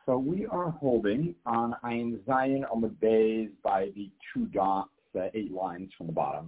So we are holding on Ayin Zayin on the bays by the 2 dots, 8 lines from the bottom.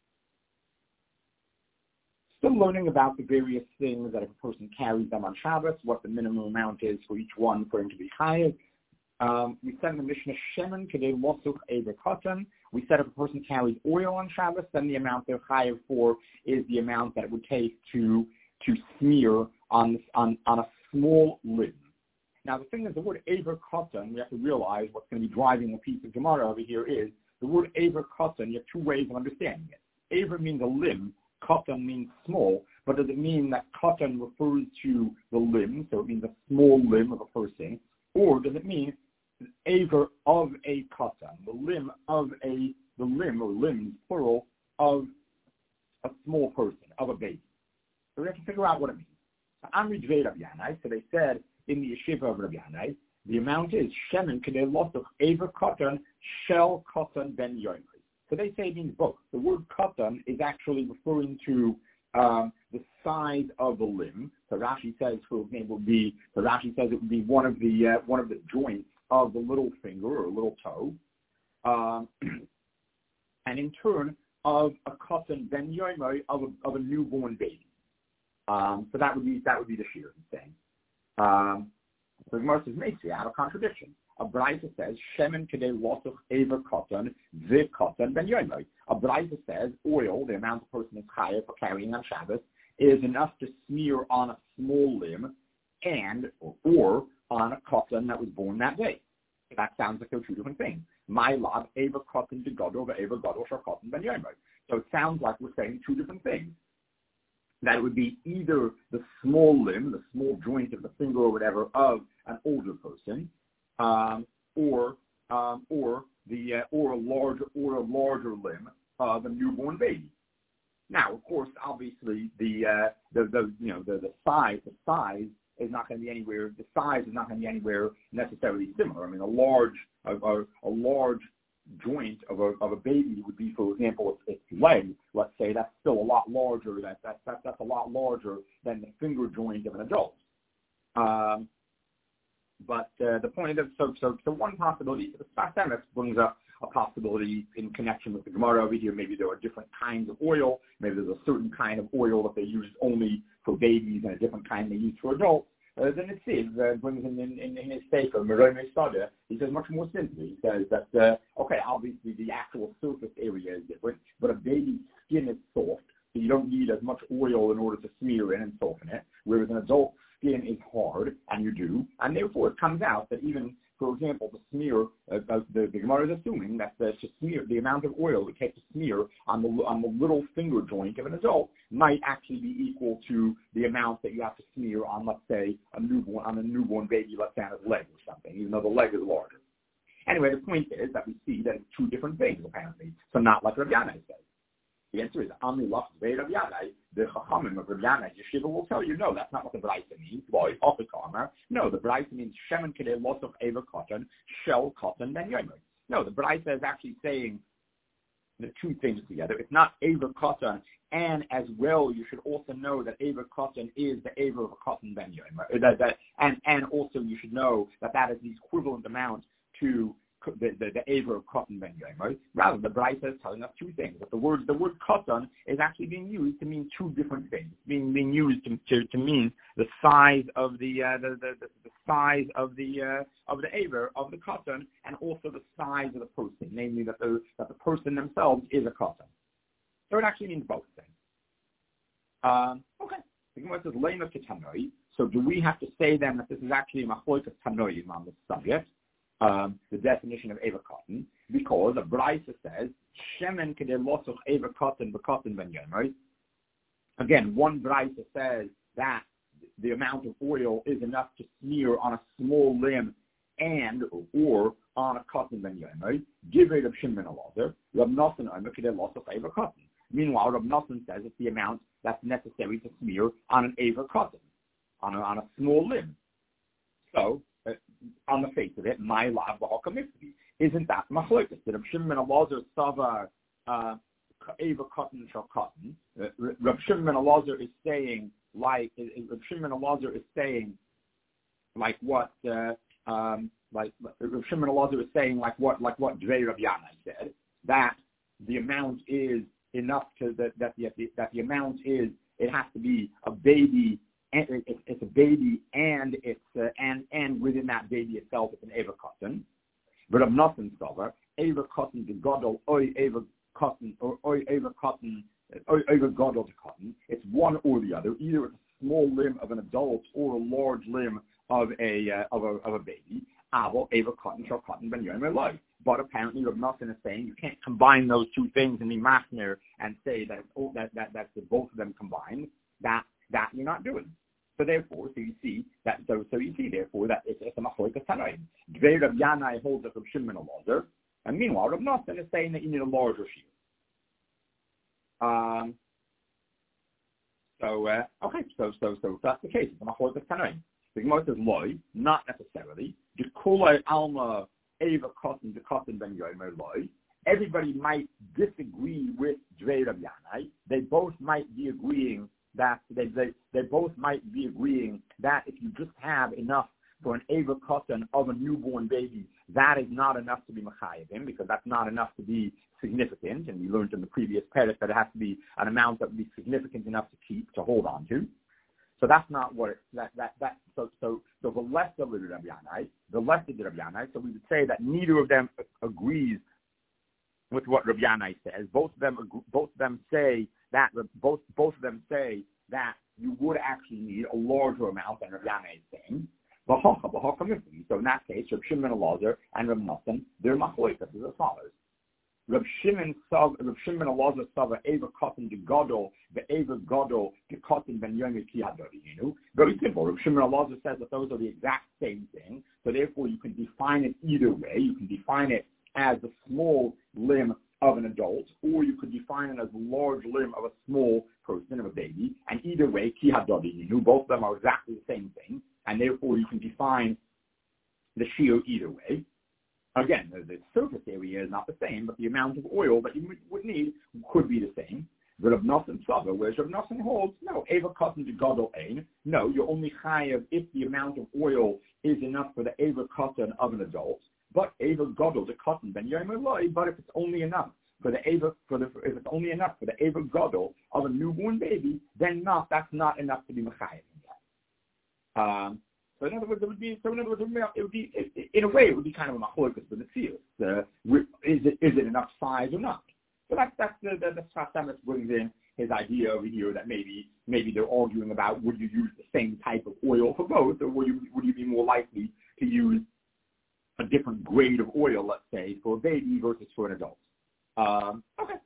Still learning about the various things that if a person carries them on Shabbos, what the minimum amount is for each one for him to be chayav. We said in the Mishnah Shemen Kedei Losuch Eiver Katan. We said if a person carries oil on Shabbos, then the amount they're chayav for is the amount that it would take to smear on a small limb. Now the thing is, the word Eiver Katan, we have to realize what's going to be driving the piece of Gemara over here is the word Eiver Katan. You have 2 ways of understanding it. Eiver means a limb. Katan means small, but does it mean that katan refers to the limb, so it means a small limb of a person, or does it mean aver of a katan, the limb or limbs, plural, of a small person, of a baby? So we have to figure out what it means. So Amri Dvei Rabbi Yanai, so they said in the yeshiva of Rabbi Yanai, the amount is shemen kedei losuch aver katan shel katan ben yomer. So they say it means both. The word katan is actually referring to the size of the limb. So Rashi says, for example, it would be one of the joints of the little finger or little toe, and in turn of a katan ben yomer of a newborn baby. So that would be the shear he's saying. So Gemara says, Meisi, I have a contradiction. A Braita says, Shemen kedei losuch eiver katan, ze katan ben yomer. A Braita says, oil, the amount the person is chayav for carrying on Shabbos, is enough to smear on a small limb or on a katan that was born that day. That sounds like they're 2 different things. My lab, eiver katan de gadol, over eiver gadol shar katan ben yomer. So it sounds like we're saying 2 different things. That it would be either the small limb, the small joint of the finger or whatever of an older person, or a larger limb of a newborn baby. Now, of course, obviously the size is not going to be anywhere. The size is not going to be anywhere necessarily similar. I mean, a large joint of a baby would be, for example, its leg. Let's say that's still a lot larger. That's a lot larger than the finger joint of an adult. But the point is, so one possibility, the Sfas Emes brings up a possibility in connection with the Gemara over here. Maybe there are different kinds of oil. Maybe there's a certain kind of oil that they use only for babies and a different kind they use for adults. Then it says, brings in his sefer, Meroi Meisada, he says much more simply. He says that, obviously the actual surface area is different, but a baby's skin is soft, so you don't need as much oil in order to smear in and soften it, whereas an adult's skin is hard, and you do, and therefore it comes out that even, for example, the smear, the Gemara is assuming that to smear, the amount of oil it takes to smear on the little finger joint of an adult might actually be equal to the amount that you have to smear on, let's say, a newborn baby, let's say on his leg or something, even though the leg is larger. Anyway, the point is that we see that it's 2 different things, apparently, so not like Rabbi Yanai says. The answer is, Ami Lach Zvei Rabbi Yanai, the Chachamim of Rabbi Yanai Yeshiva will tell you, no, that's not what the Braita means. No, the Braita means Shemen Kedei Losuch Eiver Katan, Shel Katan Ben Yomer. No, the Braita is actually saying the 2 things together. It's not Eiver Katan, and as well, you should also know that Eiver Katan is the Eiver of a Katan Ben Yomer. And also you should know that is the equivalent amount to the Eiver of Katan Ben Yomer. Rather, the Braita is telling us 2 things. But the word Katan is actually being used to mean 2 different things. It's being used to mean the size of the size of the Eiver of the Katan, and also the size of the person, namely that the person themselves is a Katan. So it actually means both things. Okay. The Gemara says Leina Ketanoi. So do we have to say then that this is actually a Machlokas Tanoim on this subject? The definition of Eiver Katan, because the Braisa says Shemen Kedei Losuch Eiver Katan B'Katan Ben Yomer. Again, one Braisa says that the amount of oil is enough to smear on a small limb or on a Katan Ben Yomer. Divrei Reb Shimon Elazar, Reb Nosson Omer Kedei Losuch Eiver Katan. Meanwhile, Reb Nosson says it's the amount that's necessary to smear on an Eiver Katan, on a small limb. So, on the face of it, my lab b'hakamitzvi. Isn't that machlokas? That Reb Shimon Elazar Sava Eiver Katan shall Katan. Reb Shimon Elazar is saying like what like Rav Shimon Elazar was saying, like what Dvei Rav Yanai said, that the amount is enough to that the amount is, it has to be a baby, and it's a baby, and it's and within that baby itself it's an Eva Cotton. But of nothing sober, Eva Cotton to Godel, Oi Eva Cotton, or Oi Eva Cotton, Eva Godel to Cotton. It's one or the other. Either it's a small limb of an adult or a large limb of a baby. Avo Eva Cotton shall Cotton ben Yom Eloi. But apparently Rav Nosson is saying you can't combine those two things in the machner and say that that's the both of them combined. That you're not doing. So therefore, you see that it's a machlokes tanoim. Dvei Rav Yanai holds up Rav Shimon Elazar, and meanwhile Rav Nosson is saying that you need a larger shear. So that's the case. It's a machlokes tanoim. The Gemara says loy, not necessarily. The kulay alma eva cotton the cotton ben yomer loy. Everybody might disagree with Dvei Rav Yanai. They both might be agreeing that they both might be agreeing that if you just have enough for an eva cotton of a newborn baby, that is not enough to be machayavim, because that's not enough to be significant. And we learned in the previous parak that it has to be an amount that would be significant enough to hold on to. So that's not what it, so the less of the Rav Yanai, the less of the Rav Yanai. So we would say that neither of them agrees with what Rav Yanai says. Both of them say that you would actually need a larger amount than Rav Yanai is saying. So in that case, Rav Shimon Elazar and Rav Nosson, they're machlokes as follows. Rav Shimon Elazar Sava Eva Cotton de Godol, the Eva Godol de Cotton ben Yomi Ki Hadorinu. Very simple. Rav Shimon Elazar says that those are the exact same thing. So therefore, you can define it either way. You can define it as a small limb of an adult, or you could define it as a large limb of a small person, of a baby. And either way, Ki Hadorinu, both of them are exactly the same thing. And therefore, you can define the shiur either way. Again, the surface area is not the same, but the amount of oil that you would need could be the same. But Rav Nosson Sava, whereas Rav Nosson holds, no, Eva Cotton to Godol Ein. No, you're only chayav if the amount of oil is enough for the Eva Cotton of an adult. But Eva Godol to Cotton ben Yom Eloi. But if it's only enough for the Eva Godol of a newborn baby, then that's not enough to be mechayav yet. So in other words, it would be in a way it would be kind of a machlokes for the tziyus. Is it enough size or not? So that's the Sfas Emes brings in his idea over here that maybe they're arguing about would you use the same type of oil for both, or would you be more likely to use a different grade of oil, let's say, for a baby versus for an adult. Okay.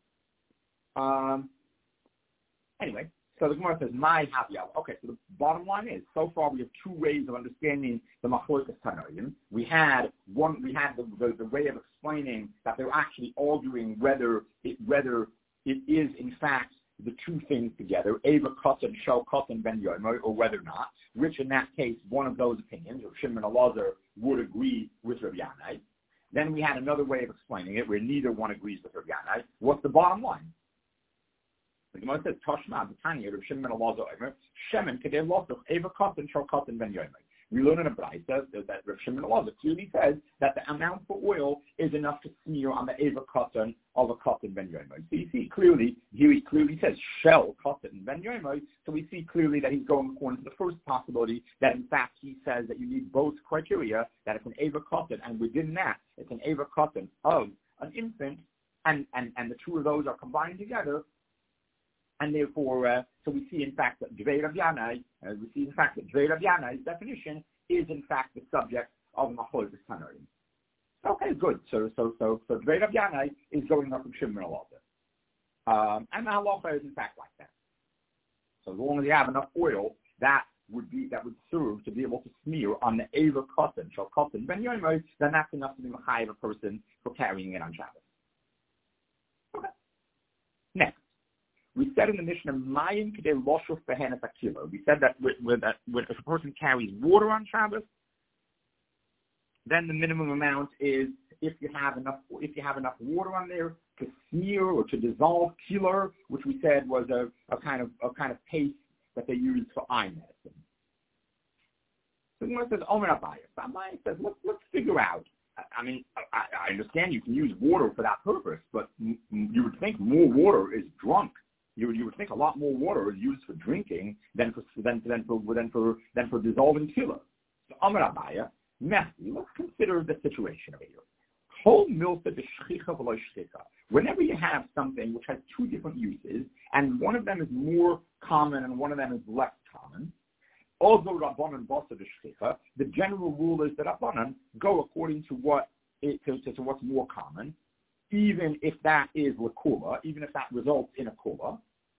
Anyway. So the Gemara says, "My happy hour." Okay, so the bottom line is, so far we have two ways of understanding the machlokes tanoim. We had the way of explaining that they're actually arguing whether it is in fact the two things together, Eva Cotton, Shel Cotton ben Yomer, or whether not. Which in that case, one of those opinions, or Shimon Elazar, would agree with Rav Yanai. Then we had another way of explaining it where neither one agrees with Rav Yanai. What's the bottom line? The Gemara says, Toshma, the Tanya, Rav Shimon Elazar, Shemin, Kedei Losoch, Eva Cotton, Shel Cotton ben Yomer. We learn in a Braisa that Rav Shimon Elazar clearly says that the amount for oil is enough to smear on the Eva Cotton of a Cotton ben Yomer. So you see clearly, here he clearly says, Shel Cotton ben Yomer, so we see clearly that he's going according to the first possibility, that in fact he says that you need both criteria, that it's an Eva Cotton, and within that, it's an Eva Cotton of an infant, and the two of those are combined together. And therefore, so we see in fact that Dvei Rav Yanai's definition is in fact the subject of machlokes tanoim. Okay, good. So Dvei Rav Yanai is going up from Shimon Elazar, and the halacha is in fact like that. So as long as you have enough oil, that would serve to be able to smear on the Eva Cotton, Shel Cotton ben Yomer, then that's enough to be mechayev a person for carrying it on Shabbos. Okay. Next. We said in the Mishnah, Mayim Kedei Loshuf Behenes Akilo. We said that when if a person carries water on Shabbos, then the minimum amount is if you have enough water on there to smear or to dissolve killer, which we said was a kind of paste that they use for eye medicine. So Gemara says, Omer Abaye. Abaye says, let's figure out. I mean, I understand you can use water for that purpose, but you would think more water is drunk. You would think a lot more water is used for drinking than for dissolving killer. So Omer Abaye, let's consider the situation over here. Whenever you have something which has two different uses, and one of them is more common and one of them is less common, although Rabbanan Basa D'Shchicha, the general rule is that Rabbanan go according to what's more common, even if that is lakula, even if that results in a kula.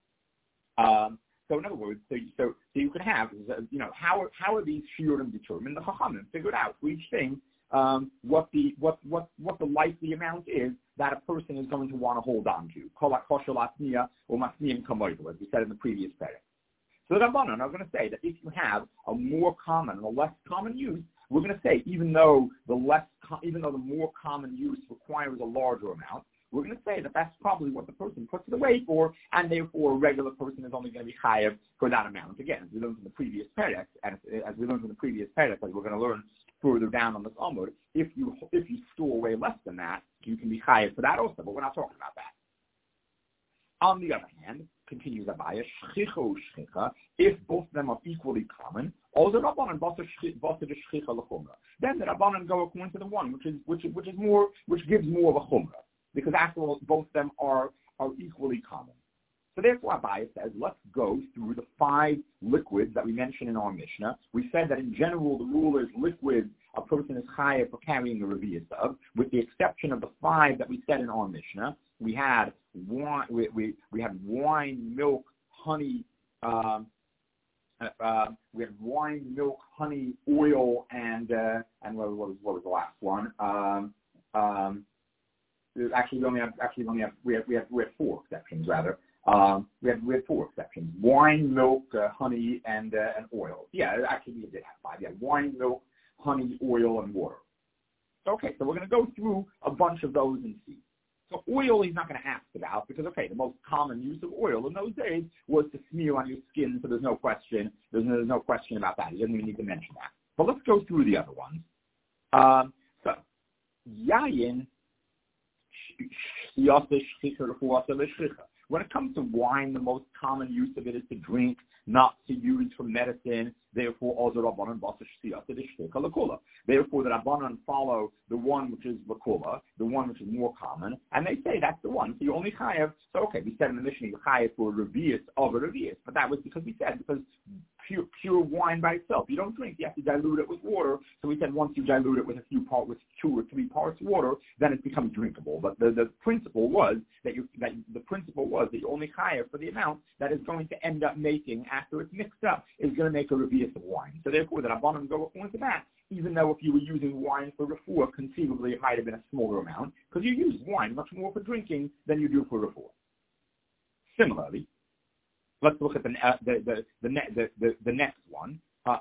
So in other words, so you can have, how are these shiurim determined? The Chachamim figured out for each thing what the likely amount is that a person is going to want to hold on to. Kol ha'koshel asniya or masniyim kamoidu, as we said in the previous paragraph. So the Rabbanan are going to say that if you have a more common and a less common use, we're going to say even though the more common use requires a larger amount, we're going to say that that's probably what the person puts it away for, and therefore a regular person is only going to be chayav for that amount. Again, as we learned in the previous paragraph, as we're going to learn further down on this Amud, if you store away less than that, you can be chayav for that also, but we're not talking about that. On the other hand, continues Abaye, shchicha or shchicha, if both of them are equally common, all the Rabbanan basa shchicha l'chumra. Then the Rabbanan go according to the one which gives more of a chumra, because after all, both of them are equally common. So therefore, Abaye says, let's go through the 5 liquids that we mentioned in our Mishnah. We said that in general, the rule is liquid, a person is chayav for carrying the revius of, with the exception of the 5 that we said in our Mishnah. We had wine, we had wine, milk, honey. We had wine, milk, honey, oil, and what was the last one? We had 4 exceptions rather. We had 4 exceptions: wine, milk, honey, and oil. Yeah, actually we did have 5. Yeah, wine, milk, honey, oil, and water. Okay, so we're going to go through a bunch of those and see. So oil he's not going to ask about because, the most common use of oil in those days was to smear on your skin, so there's no question. There's no question about that. He doesn't even need to mention that. But let's go through the other ones. So, yayin, when it comes to wine, the most common use of it is to drink, not to use for medicine. Therefore, also Rabbanan basa shchita d'shchicha l'kula. Therefore, the Rabbanan follow the one which is l'kula, the one which is more common, and they say that's the one. So you only chayav. So we said in the Mishnah you chayav for a revius of a revius, but that was because pure wine by itself, you don't drink. You have to dilute it with water. So we said once you dilute it with 2 or 3 parts water, then it becomes drinkable. But the principle was that you only chayav for the amount that is going to end up making after it's mixed up is going to make a revius of wine. So therefore, the Rabbanan go according to that. Even though if you were using wine for refuah, conceivably it might have been a smaller amount because you use wine much more for drinking than you do for refuah. Similarly, let's look at the next one.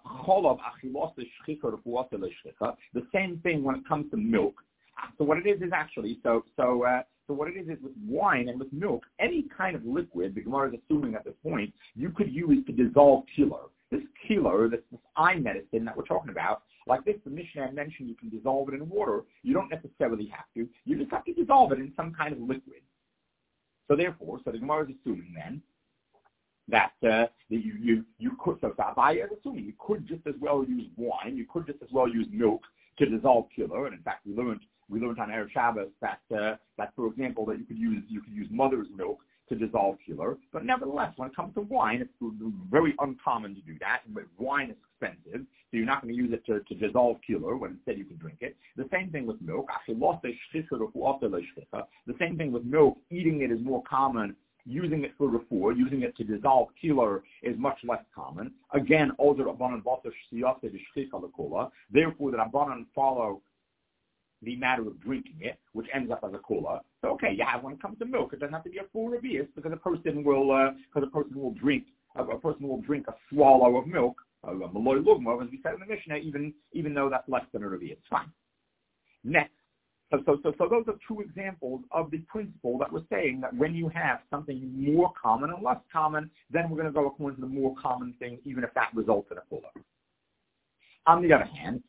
The same thing when it comes to milk. So what it is actually what it is with wine and with milk, any kind of liquid, the Gemara is assuming at this point, you could use to dissolve killer. This killer, this eye medicine that we're talking about, like this, the Mishnah mentioned you can dissolve it in water. You don't necessarily have to. You just have to dissolve it in some kind of liquid. So therefore, the Gemara is assuming then that you could, so Abaye is assuming you could just as well use wine, you could just as well use milk to dissolve killer. And in fact, we learned on Erev Shabbos that for example that you could use mother's milk to dissolve killer. But nevertheless, when it comes to wine, it's very uncommon to do that. But wine is expensive, so you're not going to use it to dissolve killer when instead you can drink it. The same thing with milk. The same thing with milk. Eating it is more common. Using it for refuah, using it to dissolve killer is much less common. Again, all the Rabbanan basa shchita d'shchicha l'kula. Therefore, the Rabbanan follow the matter of drinking it, which ends up as a kula. So when it comes to milk, it doesn't have to be a full revius because a person will drink a swallow of milk, a maloi lugma, as we said in the Mishnah, even though that's less than a revius. Fine. Next. So those are 2 examples of the principle that we're saying that when you have something more common and less common, then we're going to go according to the more common thing, even if that results in a kula. On the other hand,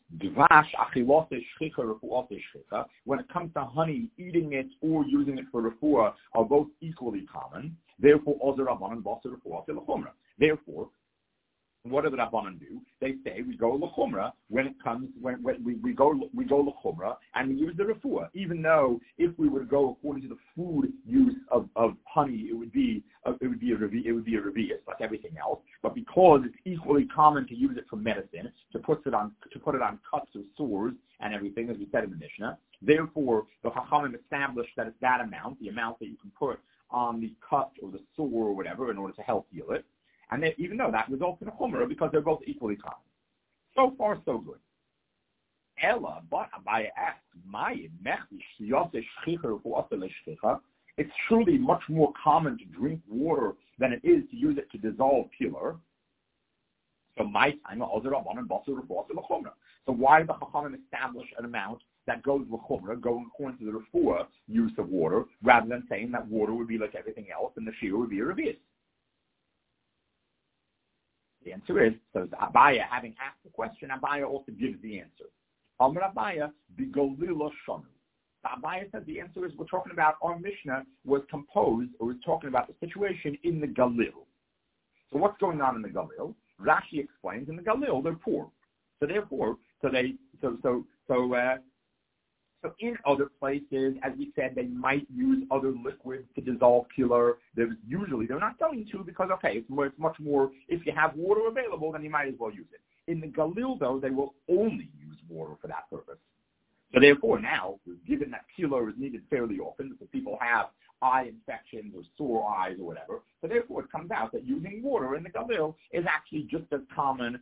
when it comes to honey, eating it or using it for refuah are both equally common. Therefore, what do the Rabbanan do? They say we go l'chumra when it comes when we go l'chumra and we use the refuah. Even though if we would go according to the food use of honey, it would be a revius like everything else. But because it's equally common to use it for medicine, to put it on cuts or sores and everything, as we said in the Mishnah, therefore the Chachamim established that it's that amount, the amount that you can put on the cut or the sore or whatever in order to help heal it. And even though that results in a chumrah because they're both equally common. So far, so good. Ella, but Abaye asked, it's truly much more common to drink water than it is to use it to dissolve pillar. So my time, so why did the Chachamim establish an amount that goes l'chumrah, going according to the refuah use of water, rather than saying that water would be like everything else and the shir would be a revius? The answer is, so Abaye, having asked the question, Abaye also gives the answer. Amar Abaye, b'galila shanu. Abaye says the answer is, we're talking about our Mishnah was composed, or was talking about the situation in the Galil. So what's going on in the Galil? Rashi explains, in the Galil, they're poor. So therefore, so in other places, as we said, they might use other liquids to dissolve pillar. They're not going to because, it's much more, if you have water available, then you might as well use it. In the Galil, though, they will only use water for that purpose. So therefore now, given that pillar is needed fairly often, because people have eye infections or sore eyes or whatever, so therefore it comes out that using water in the Galil is actually just as common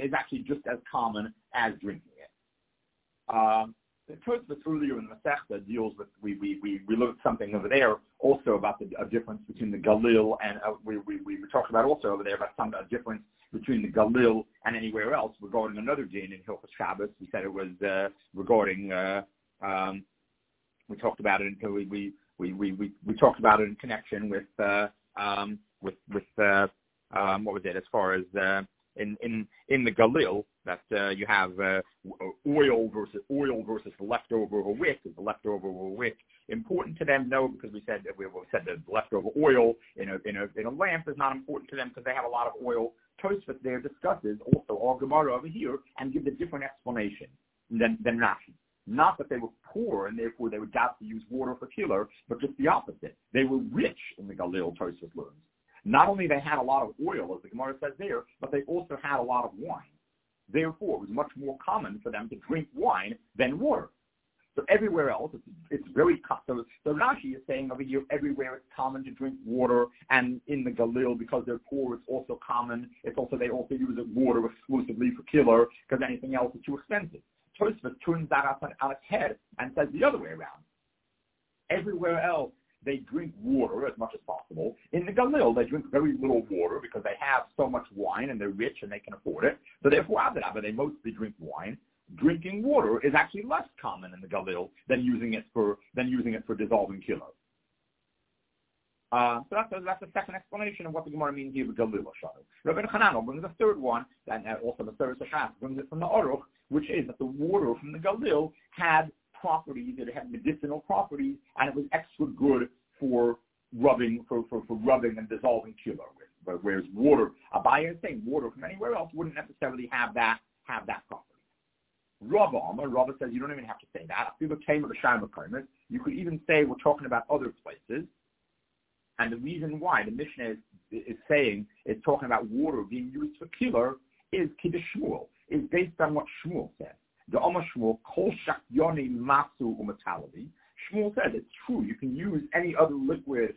as drinking it. The Tosfos earlier in the Masechta deals with, we looked at something over there also about a difference between the Galil and we talked about also over there about a difference between the Galil and anywhere else regarding another din in Hilchos Shabbos. We said it was regarding we talked about it until we talked about it in connection with what was it as far as in the Galil, that you have oil versus the leftover of a wick. Is the leftover of a wick important to them? No, because we said that the leftover oil in a lamp is not important to them because they have a lot of oil. Tosfos there discusses also our Gemara over here and gives a different explanation than Rashi. Not that they were poor and therefore they would doubt to use water for killer, but just the opposite. They were rich in the Galil, Tosfos learns. Not only they had a lot of oil, as the Gemara says there, but they also had a lot of wine. Therefore, it was much more common for them to drink wine than water. So everywhere else, it's very common. So Rashi is saying over here, everywhere it's common to drink water, and in the Galil, because they're poor, it's also common. They also use water exclusively for killer, because anything else is too expensive. Tosfos turns that on its head and says the other way around. Everywhere else, they drink water as much as possible. In the Galil, they drink very little water because they have so much wine and they're rich and they can afford it. So therefore, they mostly drink wine. Drinking water is actually less common in the Galil than using it for dissolving kilo. So that's the second explanation of what the Gemara means here with Galil Shadu. Rabbi Hanan brings a third one, and also the third Sashas brings it from the Aruch, which is that the water from the Galil had properties, it had medicinal properties, and it was extra good for rubbing and dissolving kilo with. Whereas water, Abaye is saying water from anywhere else wouldn't necessarily have that property. Rava says you don't even have to say that. You could even say we're talking about other places. And the reason why the Mishnah is talking about water being used for killer is Kiddush Shmuel, is based on what Shmuel said. The Omar Shmuel, Kol Shakyoni Masu Umatalavi. Shmuel said it's true. You can use any other liquid,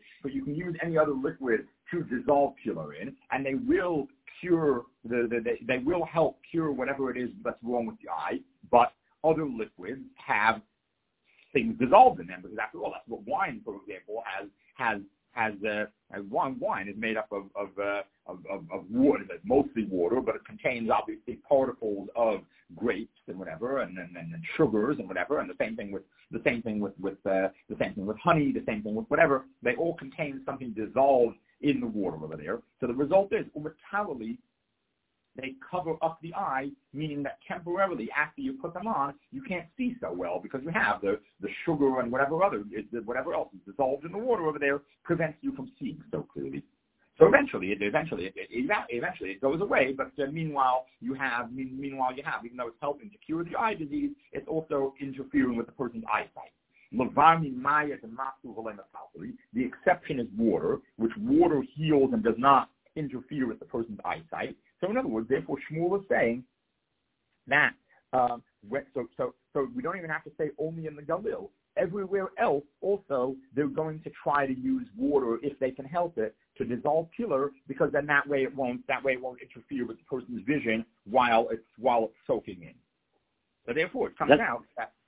to dissolve killer in, and they will cure they will help cure whatever it is that's wrong with the eye. But other liquids have things dissolved in them, because after all, that's what wine, for example, has wine is made up of wood, it's mostly water, but it contains obviously particles of grapes and whatever, and sugars and whatever, and the same thing with honey, the same thing with whatever. They all contain something dissolved in the water over there. So the result is umatalali, they cover up the eye, meaning that temporarily after you put them on, you can't see so well because you have the sugar and whatever else is dissolved in the water over there prevents you from seeing so clearly. So eventually it goes away. But meanwhile you have, even though it's helping to cure the eye disease, it's also interfering with the person's eyesight. The exception is water, which water heals and does not interfere with the person's eyesight. So in other words, therefore Shmuel is saying that so we don't even have to say only in the Galil. Everywhere else, also, they're going to try to use water if they can help it to dissolve killer, because then that way it won't interfere with the person's vision while it's soaking in. So therefore, it comes out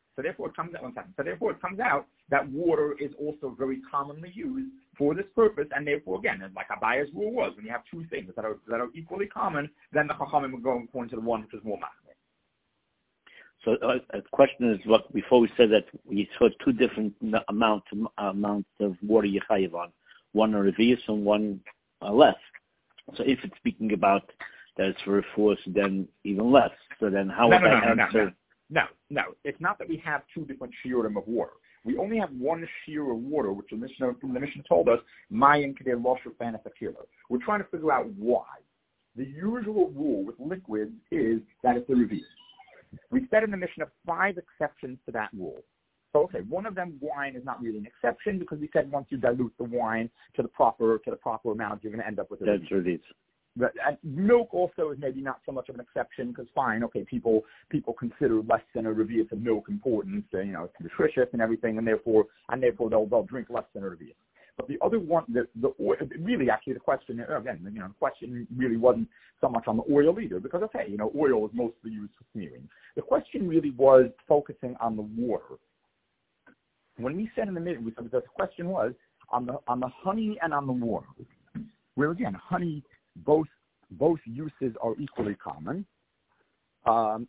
that water is also very commonly used for this purpose, and therefore, again, like Abaya's rule was, when you have two things that are equally common, then the Chachamim will go according to the one which is more machmir. So the question is, what before we said that we saw two different amounts of water you chayiv on, one a revius and one less. So if it's speaking about that it's for refuos, then even less. So then how would that answer? No. It's not that we have two different shiurim of water. We only have one shiur of water, which the Mishnah told us, Mayin Kedei Losher Fanafakila. We're trying to figure out why. The usual rule with liquids is that it's a revius. We said in the Mishnah 5 exceptions to that rule. So, okay, one of them, wine, is not really an exception because we said once you dilute the wine to the proper amount, you're going to end up with a That's revius. But milk also is maybe not so much of an exception because fine, okay, people consider less than a revius of milk important, it's nutritious and everything, and therefore they'll drink less than a revius. But the other one, the oil, really actually the question, again, the question really wasn't so much on the oil either because, okay, oil is mostly used for smearing. The question really was focusing on the water. When we said in the middle, the question was on the honey and on the water, where again, honey, both uses are equally common. And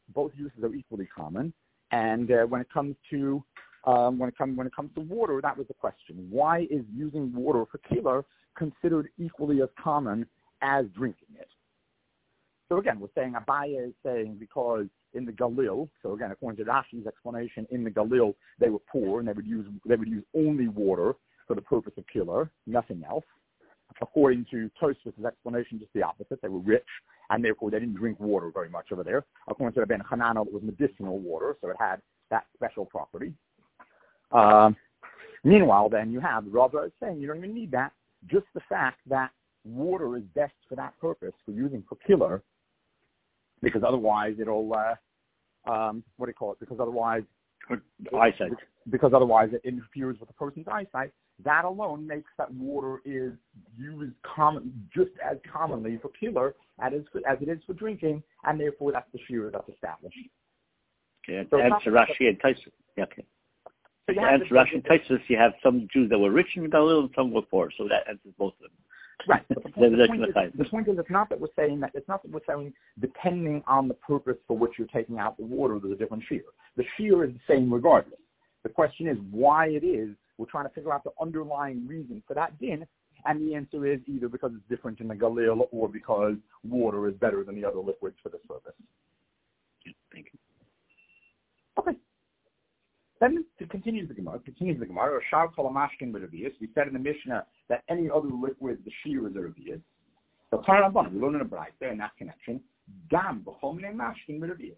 when it comes to water, that was the question. Why is using water for killer considered equally as common as drinking it? So again, we're saying Abaya is saying because in the Galil, so again, according to Rashi's explanation, in the Galil they were poor and they would use only water for the purpose of killer, nothing else. According to Tosfos' explanation, just the opposite. They were rich, and therefore they didn't drink water very much over there. According to Ben Hananel, it was medicinal water, so it had that special property. Meanwhile, then you have Rava is saying you don't even need that. Just the fact that water is best for that purpose, for using for killer, because otherwise it'll Because otherwise eyesight. Because otherwise it interferes with the person's eyesight. That alone makes that water is used just as commonly for killer as it is for drinking, and therefore that's the shiur that's established. Okay, so answer Rashi and Tosfos. Yeah, okay. So to answer Rashi and Tosfos, you have some Jews that were rich in Galil and some were poor, so that answers both of them. Right. But the point is, it's not that we're saying depending on the purpose for which you're taking out the water, there's a different shiur. The shiur is the same regardless. The question is why it is. We're trying to figure out the underlying reason for that din, and the answer is either because it's different in the Galil or because water is better than the other liquids for this purpose. Thank you. Okay. Then to continue the Gemara, Shar Kol Mashkin B'Revius. We said in the Mishnah that any other liquid, the shiur is a revius. So Parabon, we learn in a Braita in that connection. Gam B'Chol Minei Mashkin B'Revius.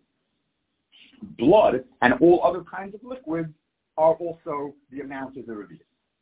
Blood and all other kinds of liquids are also the amount of the revius.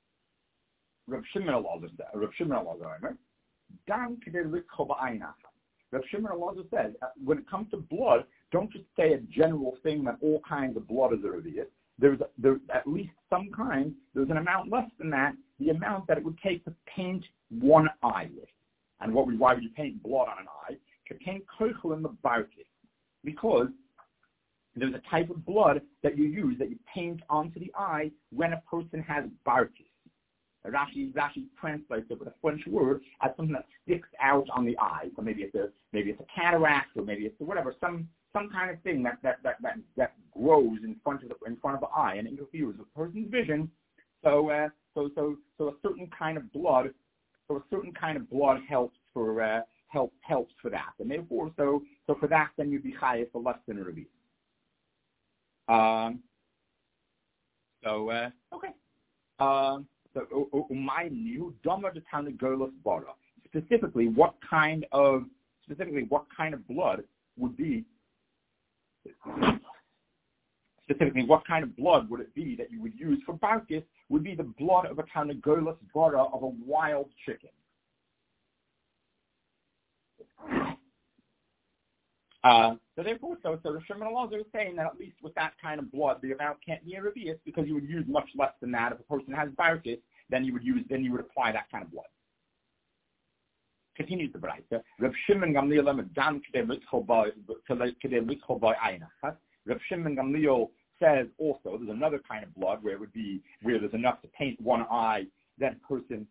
Rav Shimon Elazar, Gam Kedei Likho B'Ayin Achad. Rav Shimon Elazar says, when it comes to blood, don't just say a general thing that all kinds of blood is a revius. There's at least some kind, there's an amount less than that, the amount that it would take to paint one eyelid. And why would you paint blood on an eye? To paint kochel in the barkis. Because there's a type of blood that you use, that you paint onto the eye when a person has barkis. Rashi translates it with a French word as something that sticks out on the eye. So maybe it's a cataract, or maybe it's whatever, some kind of thing that grows in front of the eye and interferes with the person's vision. So a certain kind of blood helps helps for that, and therefore, so for that, then you'd be chayav for less than a revius. Okay. So my new dama de tanagolas bara. Specifically, what kind of blood would be? Specifically, what kind of blood would it be that you would use for barkis? Would be the blood of a tanagolas bara of a wild chicken. So therefore, so the Shimon Elazar is saying that at least with that kind of blood, the amount can't be a revius because you would use much less than that. If a person has barkis, then you would apply that kind of blood. Continues the Braita. Rav Shimon Gamliel Rav Shimon Gamliel says also there's another kind of blood where there's enough to paint one eye. That a person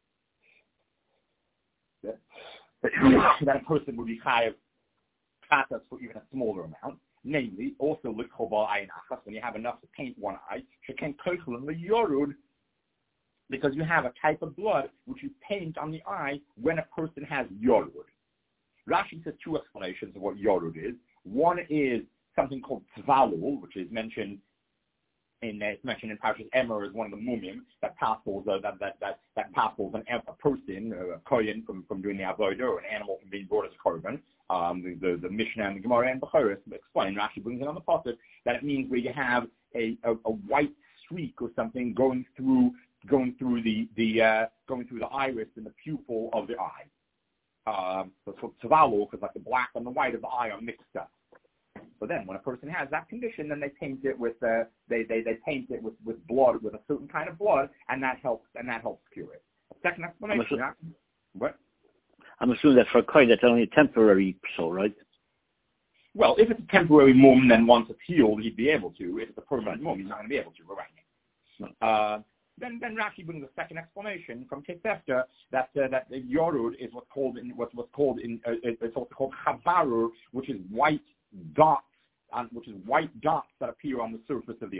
would be chayav chatas for even a smaller amount. Namely, also likhoba ayin achas, when you have enough to paint one eye, sheken kochel and yorud, because you have a type of blood which you paint on the eye when a person has yorud. Rashi says two explanations of what yorud is. One is something called tvalul, which is mentioned in Parshas Emor as one of the mumim that passes a person, a kohen from doing the avodah, or an animal from being brought as a korban. The Mishnah and the Gemara and Bechoros explain. Rashi brings it on the pasuk that it means where you have a white streak or something going through the iris and the pupil of the eye. So tvalul, because like the black and the white of the eye are mixed up. So then, when a person has that condition, then they paint it with with blood, with a certain kind of blood, and that helps cure it. A second explanation. What? I'm assuming that for a kohen, that's only a temporary so, right? Well, if it's a temporary mum, then once it's healed, he'd be able to. If it's a permanent mum, he's not going to be able to. Right. Then Rashi brings a second explanation from Kesefta that the yorud is what's called chabarur, which is white dots that appear on the surface of the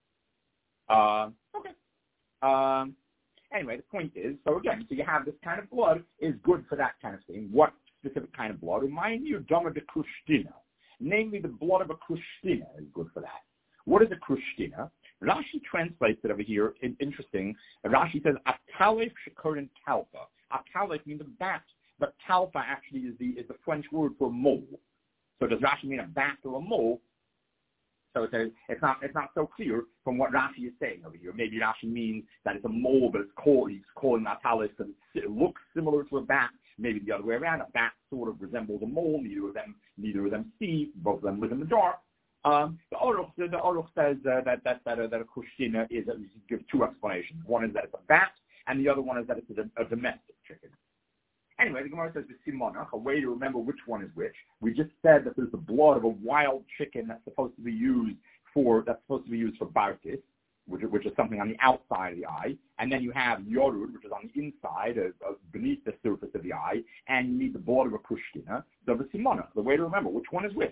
eye. Okay. Anyway, the point is, so you have this kind of blood is good for that kind of thing. What specific kind of blood? Remind you, dama de krushtina. Namely, the blood of a krushtina is good for that. What is a krushtina? Rashi translates it over here. Interesting. Rashi says, akalef shekurin talpa. Akalef means a bat, but talpa actually is the French word for mole. So does Rashi mean a bat or a mole? So it's not so clear from what Rashi is saying over here. Maybe Rashi means that it's a mole, but he's calling Natalis, and it looks similar to a bat. Maybe the other way around. A bat sort of resembles a mole. Neither of them see. Both of them live in the dark. The Aruch says that a kushtina is. Gives two explanations. One is that it's a bat, and the other one is that it's a domestic chicken. Anyway, the Gemara says the simonach, a way to remember which one is which. We just said that there's the blood of a wild chicken that's supposed to be used for barkis, which is something on the outside of the eye, and then you have yorud, which is on the inside, beneath the surface of the eye, and you need the blood of a kushtina. So the simonach, the way to remember which one is which.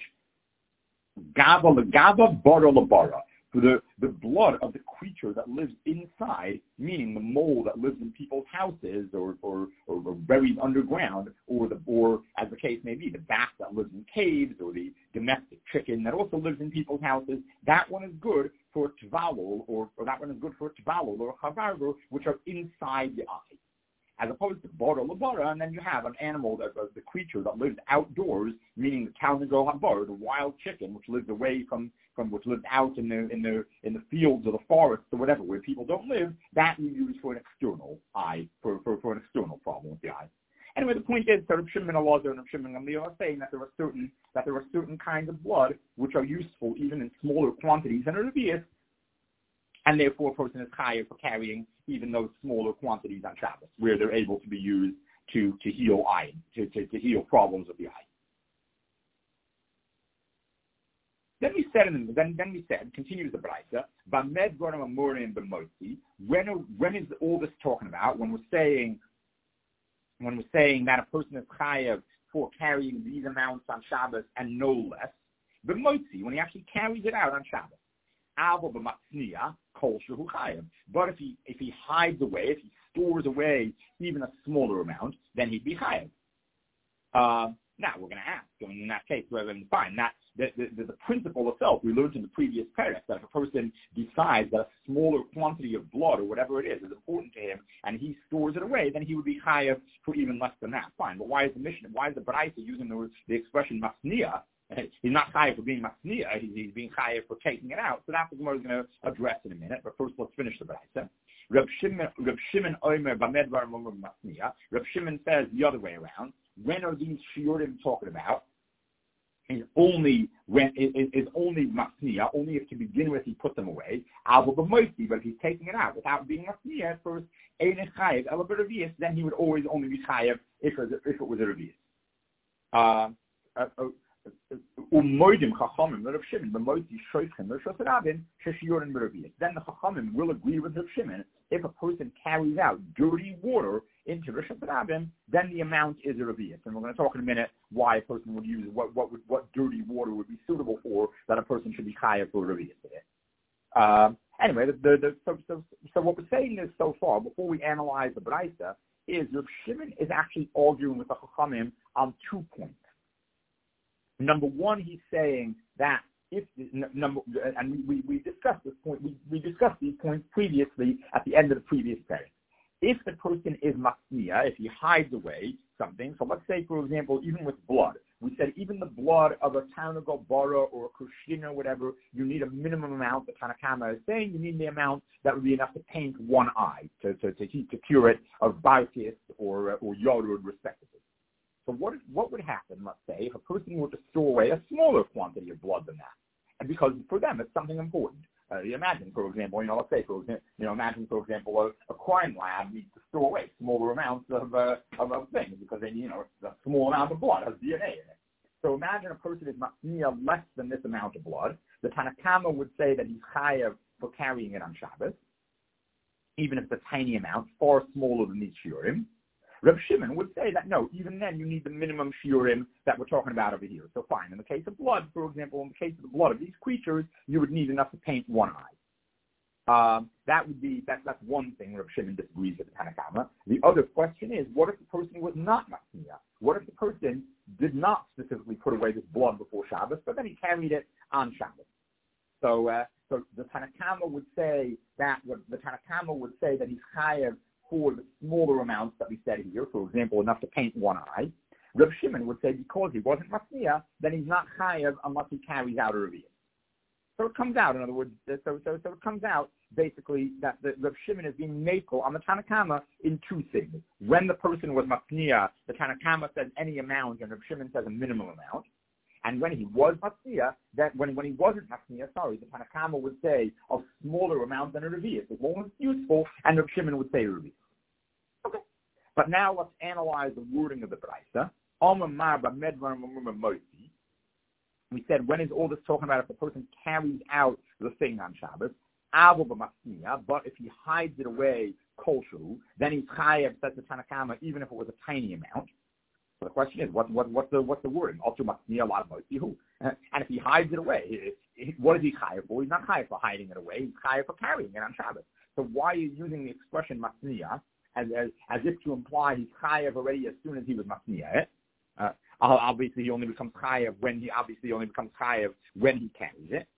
Gaba legaba, bara lebara. For the blood of the creature that lives inside, meaning the mole that lives in people's houses or buried underground, or as the case may be, the bat that lives in caves, or the domestic chicken that also lives in people's houses, that one is good for tvalul, or that one is good for tvalul or chavarver, which are inside the eye. As opposed to bara lebara, and then you have an animal the creature that lives outdoors, meaning the talnago habar, the wild chicken, which lives away from which lives out in the fields or the forests or whatever, where people don't live. That you use for an external eye, for an external problem with the eye. Anyway, the point is, Rav Shimon Elazar and Rav Shimon Gamliel are saying that there are certain kinds of blood which are useful even in smaller quantities than a revius, and therefore a person is chayav for carrying even those smaller quantities on Shabbos, where they're able to be used to heal eye, to heal problems of the eye. Then we said, continues the Braita, Bamed Goram Amurim B'Motzi. When is all this talking about? When we're saying that a person is chayav for carrying these amounts on Shabbos and no less, B'Motzi, when he actually carries it out on Shabbos. But if he hides away, if he stores away even a smaller amount, then he'd be chayav. Now we're going to ask, in that case, fine, that the principle itself we learned in the previous paragraph that if a person decides that a smaller quantity of blood or whatever it is important to him and he stores it away, then he would be chayav for even less than that. Fine, but why is the Baraita using the expression masniya? He's not chayav for being masniya, he's being chayav for taking it out. So that's what Gemara is going to address in a minute. But first, let's finish the Baraita. Reb Shimon Omer Bamedvar Masniya. Reb Shimon says the other way around. When are these shiurim talking about? Is only masniya, only if to begin with he put them away. But if he's taking it out without being masniya at first, then he would always only be chayav if it was a revius. Then the Chachamim will agree with Reb Shimon. If a person carries out dirty water into Rosh Hashanah, then the amount is a revius. And we're going to talk in a minute why a person would use what dirty water would be suitable for that a person should be chayav for a revius. Anyway, so what we're saying is so far, before we analyze the Braisa, is Reb Shimon is actually arguing with the Chachamim on 2 points. Number one, he's saying that we discussed this point. We discussed these points previously at the end of the previous period. If the person is masniya, if he hides away something, so let's say, for example, even with blood, we said even the blood of a Tanagol bara or a Kushina or whatever, you need a minimum amount. The Tanakama is saying you need the amount that would be enough to paint one eye to cure it of bitis or yodud respectively. So what would happen, let's say, if a person were to store away a smaller quantity of blood than that? And because for them it's something important. Imagine, for example, imagine, for example, a crime lab needs to store away smaller amounts of things because they need, a small amount of blood has DNA in it. So imagine a person is masniya less than this amount of blood. The Tanakama would say that he's chayav for carrying it on Shabbos, even if it's a tiny amount, far smaller than these shiurim. Reb Shimon would say that no, even then you need the minimum shiurim that we're talking about over here. So fine, in the case of blood, for example, in the case of the blood of these creatures, you would need enough to paint one eye. That's one thing Reb Shimon disagrees with the Tanakama. The other question is, what if the person was not masniya? What if the person did not specifically put away this blood before Shabbos, but then he carried it on Shabbos? So the Tanakama would say that he's chayav for the smaller amounts that we said here, for example, enough to paint one eye. Reb Shimon would say because he wasn't masniya, then he's not chayav unless he carries out a revius. So it comes out, in other words, so it comes out basically that the Reb Shimon is being makel on the Tanakama in two things. When the person was masniya, the Tanakama says any amount, and Reb Shimon says a minimum amount. And when he was masniya, when he wasn't masniya, the Tanakama would say a smaller amount than a revius. As long as it's useful, and Reb Shimon would say a revius. Okay. But now let's analyze the wording of the Braisa. We said, when is all this talking about if the person carries out the thing on Shabbos? But if he hides it away, kolshu, then he's chayav, says the Tanakama, even if it was a tiny amount. So the question is, what's the wording? And if he hides it away, what is he chayav for? He's not chayav for hiding it away. He's chayav for carrying it on Shabbos. So why are you using the expression masniya as if to imply he's chayav already as soon as he was masniya? Obviously, he only becomes chayav when he carries it.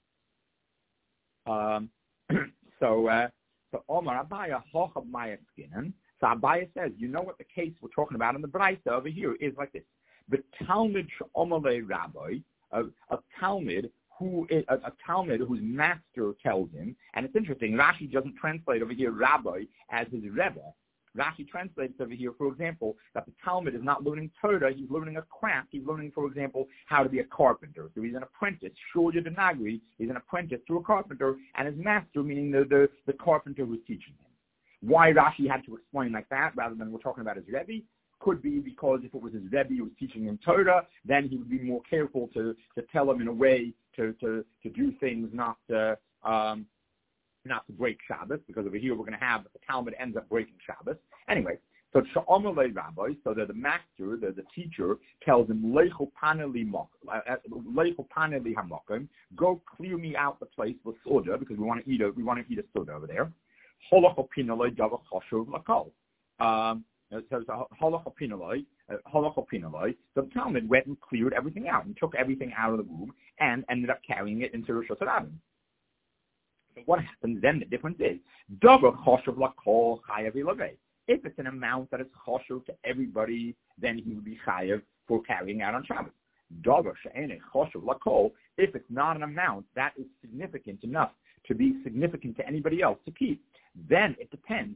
So Omar Abaya hochab maya skinnen. So Abaya says, you know what the case we're talking about in the Braisa over here is like this. The Talmud Sh'omalei Rabbi, a Talmud whose master tells him, and it's interesting, Rashi doesn't translate over here Rabbi as his Rebbe. Rashi translates over here, for example, that the Talmud is not learning Torah, he's learning a craft. He's learning, for example, how to be a carpenter. So he's an apprentice. Shulya Denagri, he's an apprentice to a carpenter, and his master, meaning the carpenter who's teaching him. Why Rashi had to explain like that rather than we're talking about his Rebbe could be because if it was his Rebbe who was teaching him Torah, then he would be more careful to tell him in a way to do things not to break Shabbos, because over here we're going to have that the Talmud ends up breaking Shabbos. Anyway, so Sha'omalei Rabbi, so that the master, the teacher, tells him, Leichu paneli hamakim, go clear me out the place with soda, because we want to eat a soda over there. halacha pinaloi. So the Talmud went and cleared everything out and took everything out of the room and ended up carrying it into Rosh Hashanah. So what happens then? The difference is davar choshev lakol chayav ilavei. If it's an amount that is choshev to everybody, then he would be chayav for carrying out on Shabbos. Davar she'enei choshev lakol. If it's not an amount that is significant enough to be significant to anybody else to keep, then it depends.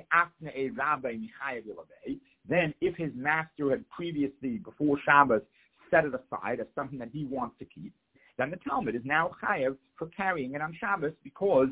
Then if his master had previously, before Shabbos, set it aside as something that he wants to keep, then the Talmud is now chayav for carrying it on Shabbos, because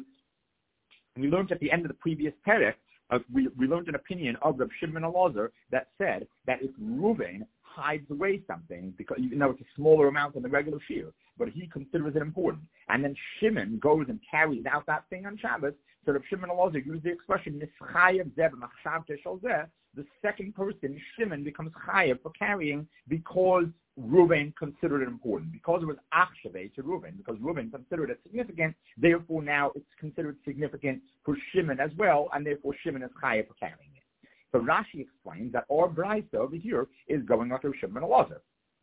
we learned at the end of the previous perek, we learned an opinion of Reb Shimon Elazar that said that if Reuven hides away something, because even though it's a smaller amount than the regular shear, but he considers it important, and then Shimon goes and carries out that thing on Shabbos, so Reb Shimon Elazar used the expression Nischayev Zeh b'machshavtei shel zeh. The second person, Shimon, becomes chayav for carrying because Reuven considered it important, because it was achshavei to Reuven, because Reuven considered it significant. Therefore, now it's considered significant for Shimon as well, and therefore Shimon is chayav for carrying it. So Rashi explains that our brayso over here is going after Shimon Elazar,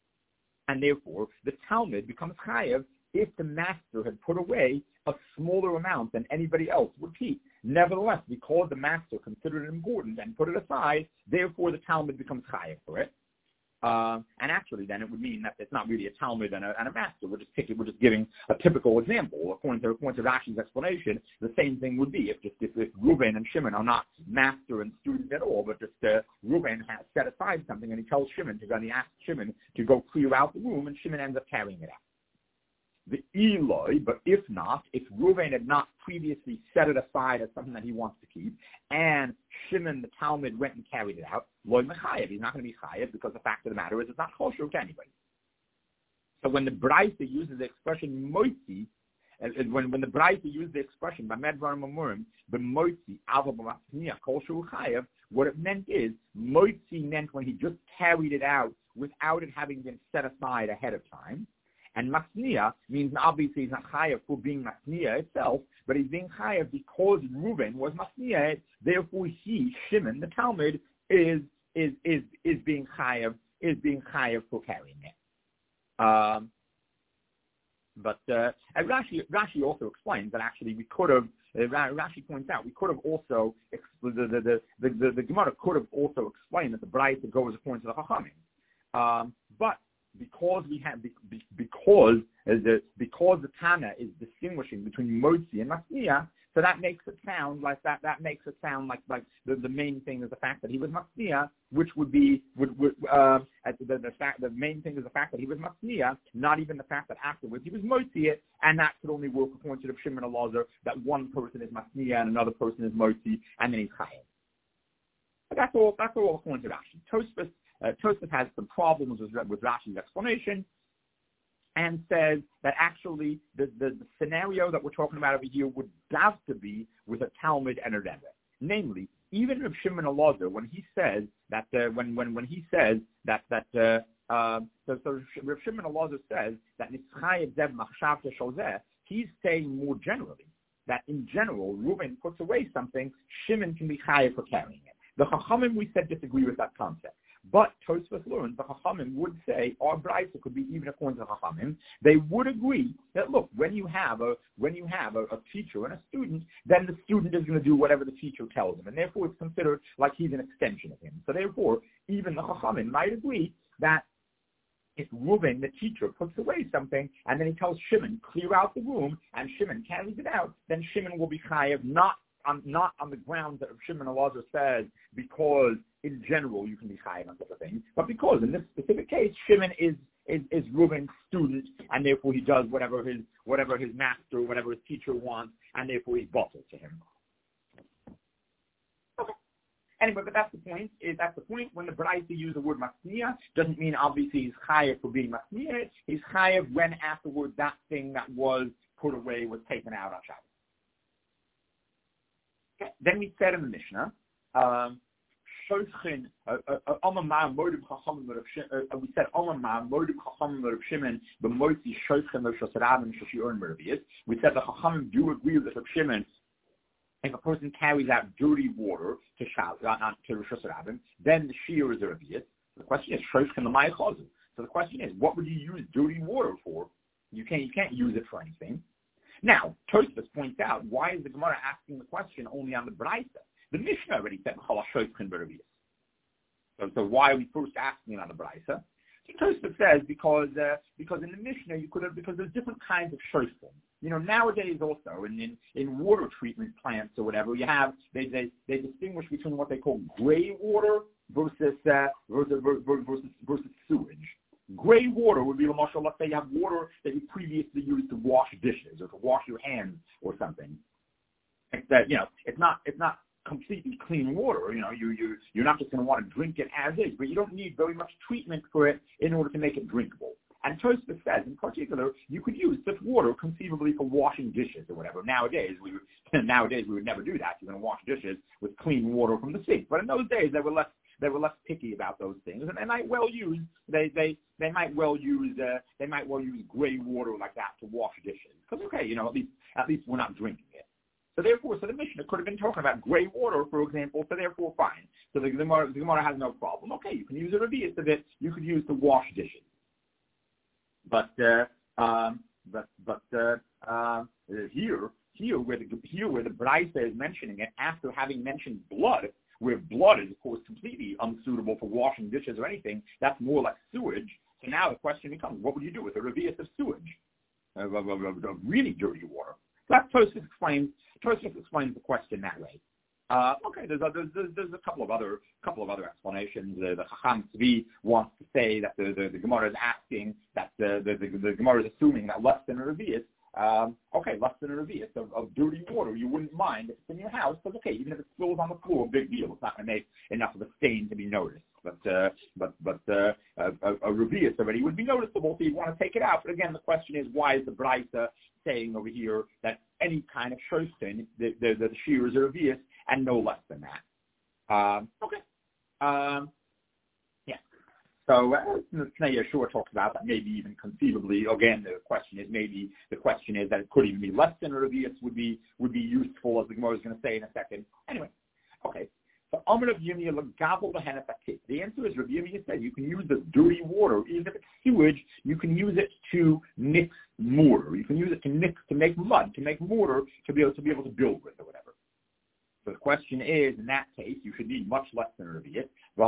and therefore the Talmud becomes chayav if the master had put away a smaller amount than anybody else would keep. Nevertheless, because the master considered it important and put it aside, therefore the Talmud becomes chayav for it. And actually, then it would mean that it's not really a Talmud and a master. We're just giving a typical example. According to Rashi's explanation, the same thing would be if Reuven and Shimon are not master and student at all, but just Reuven has set aside something and he tells Shimon to go, and he asks Shimon to go clear out the room, and Shimon ends up carrying it out. The Eloi, but if not, if Reuven had not previously set it aside as something that he wants to keep, and Shimon, the Talmud, went and carried it out, Loi Mechayev, he's not going to be Chayev, because the fact of the matter is it's not Choshev to anybody. So when the Braisa uses the expression Moitzi, when the Braisa uses the expression Bamed Dvarim Amurim, B'Moitzi, Ava B'Matzniya, Choshev Chayev, what it meant is, Moitzi meant when he just carried it out without it having been set aside ahead of time. And Masniya means obviously he's not chayav for being Masniya itself, but he's being chayav because Reuven was Masniya. Therefore, he, Shimon, the Talmud, is being chayav for carrying it. But Rashi also explains that actually we could have. Rashi points out we could have also the Gemara could have also explained that the Braisa goes according to the Chachamim, but because the Tana is distinguishing between Motzi and Masniya, so that makes it sound like that makes it sound like the main thing is the fact that he was Masniya, which would be the main thing is the fact that he was Masniya, not even the fact that afterwards he was Motzi it, and that could only work according to the Shimon Elazar that one person is Masniya and another person is Motzi, and then he's Chayav. But that's all according to Rashi. Tosfos has some problems with Rashi's explanation and says that actually the scenario that we're talking about over here would have to be with a Talmud and a Rebbe. Namely, even Reb Shimon Elazar, when he says that when he says that so Reb Shimon Elazar says that Nischayev Zev Machshavtei shel zeh, he's saying more generally that in general, Reuven puts away something, Shimon can be chayav for carrying it. The Chachamim, we said, disagree with that concept. But Tosfos learns the Chachamim would say our Braisa could be even according to the Chachamim. They would agree that look, when you have a teacher and a student, then the student is going to do whatever the teacher tells him, and therefore it's considered like he's an extension of him. So therefore, even the Chachamim might agree that if Reuven, the teacher, puts away something and then he tells Shimon clear out the room, and Shimon carries it out, then Shimon will be chayav not on the grounds that Shimon Elazar says, because in general you can be chayav on such a thing, but because in this specific case Shimon is Reuven's student, and therefore he does whatever his master, whatever his teacher wants, and therefore he's bottled to him. Okay. Anyway, but that's the point. When the Braisa use the word masniya, doesn't mean obviously he's chayav for being masniya. He's chayav when afterwards that thing that was put away was taken out on Shabbos. Then we said in the Mishnah, we said the Chachamim do agree with Reb Shimon If a person carries out dirty water to Rosh Hashanah, then the shear is a revius. The question is, Shoshkin l'may chazu. So the question is, what would you use dirty water for? You can't use it for anything. Now, Tosfos points out, why is the Gemara asking the question only on the Braisa? The Mishnah already said, Chala Shoshkin b'revius. So why are we first asking it on the Braisa? So Tosfos says because in the Mishnah because there's different kinds of shoshkin. Nowadays also in water treatment plants or whatever, you have they distinguish between what they call gray water versus sewage. Gray water would be, let's say you have water that you previously used to wash dishes or to wash your hands or something. It's not completely clean water. You're not just going to want to drink it as is, but you don't need very much treatment for it in order to make it drinkable. And Tosfos says, in particular, you could use such water conceivably for washing dishes or whatever. Nowadays we would never do that. You're going to wash dishes with clean water from the sink. But in those days, they were less picky about those things, and they might well use gray water like that to wash dishes. Because at least we're not drinking it. So therefore, the Mishnah could have been talking about gray water, for example. So therefore, fine. So the Gemara has no problem. Okay, you can use a revius of it. You could use to wash dishes. But here where the Braisa is mentioning it after having mentioned blood, where blood is of course completely unsuitable for washing dishes or anything, that's more like sewage. So now the question becomes, what would you do with a revius of sewage, of really dirty water? So that Tosfos explains the question that way. Okay, there's a couple of other explanations. The Chacham Tzvi wants to say that the Gemara is asking that the Gemara is assuming that less than a revius, less than a revius of dirty water you wouldn't mind if it's in your house, because even if it spills on the floor, big deal. It's not going to make enough of a stain to be noticed. But a revius already would be noticeable, so you'd want to take it out. But again, the question is, why is the Braisa saying over here that any kind of shoshkin, the shear is a revius, and no less than that? So Pnei Yeshua talks about that maybe even conceivably. Again, the question is that it could even be less than a revius would be useful, as the Gemara is going to say in a second. Anyway, okay. So Amar Rav Yirmiyah l'gabel b'henef hakit. The answer is Rav Yirmiyah said you can use the dirty water, even if it's sewage, you can use it to mix mortar. You can use it to make mud, to make mortar, to be able to build with or whatever. So the question is, in that case, you should need much less than a revius.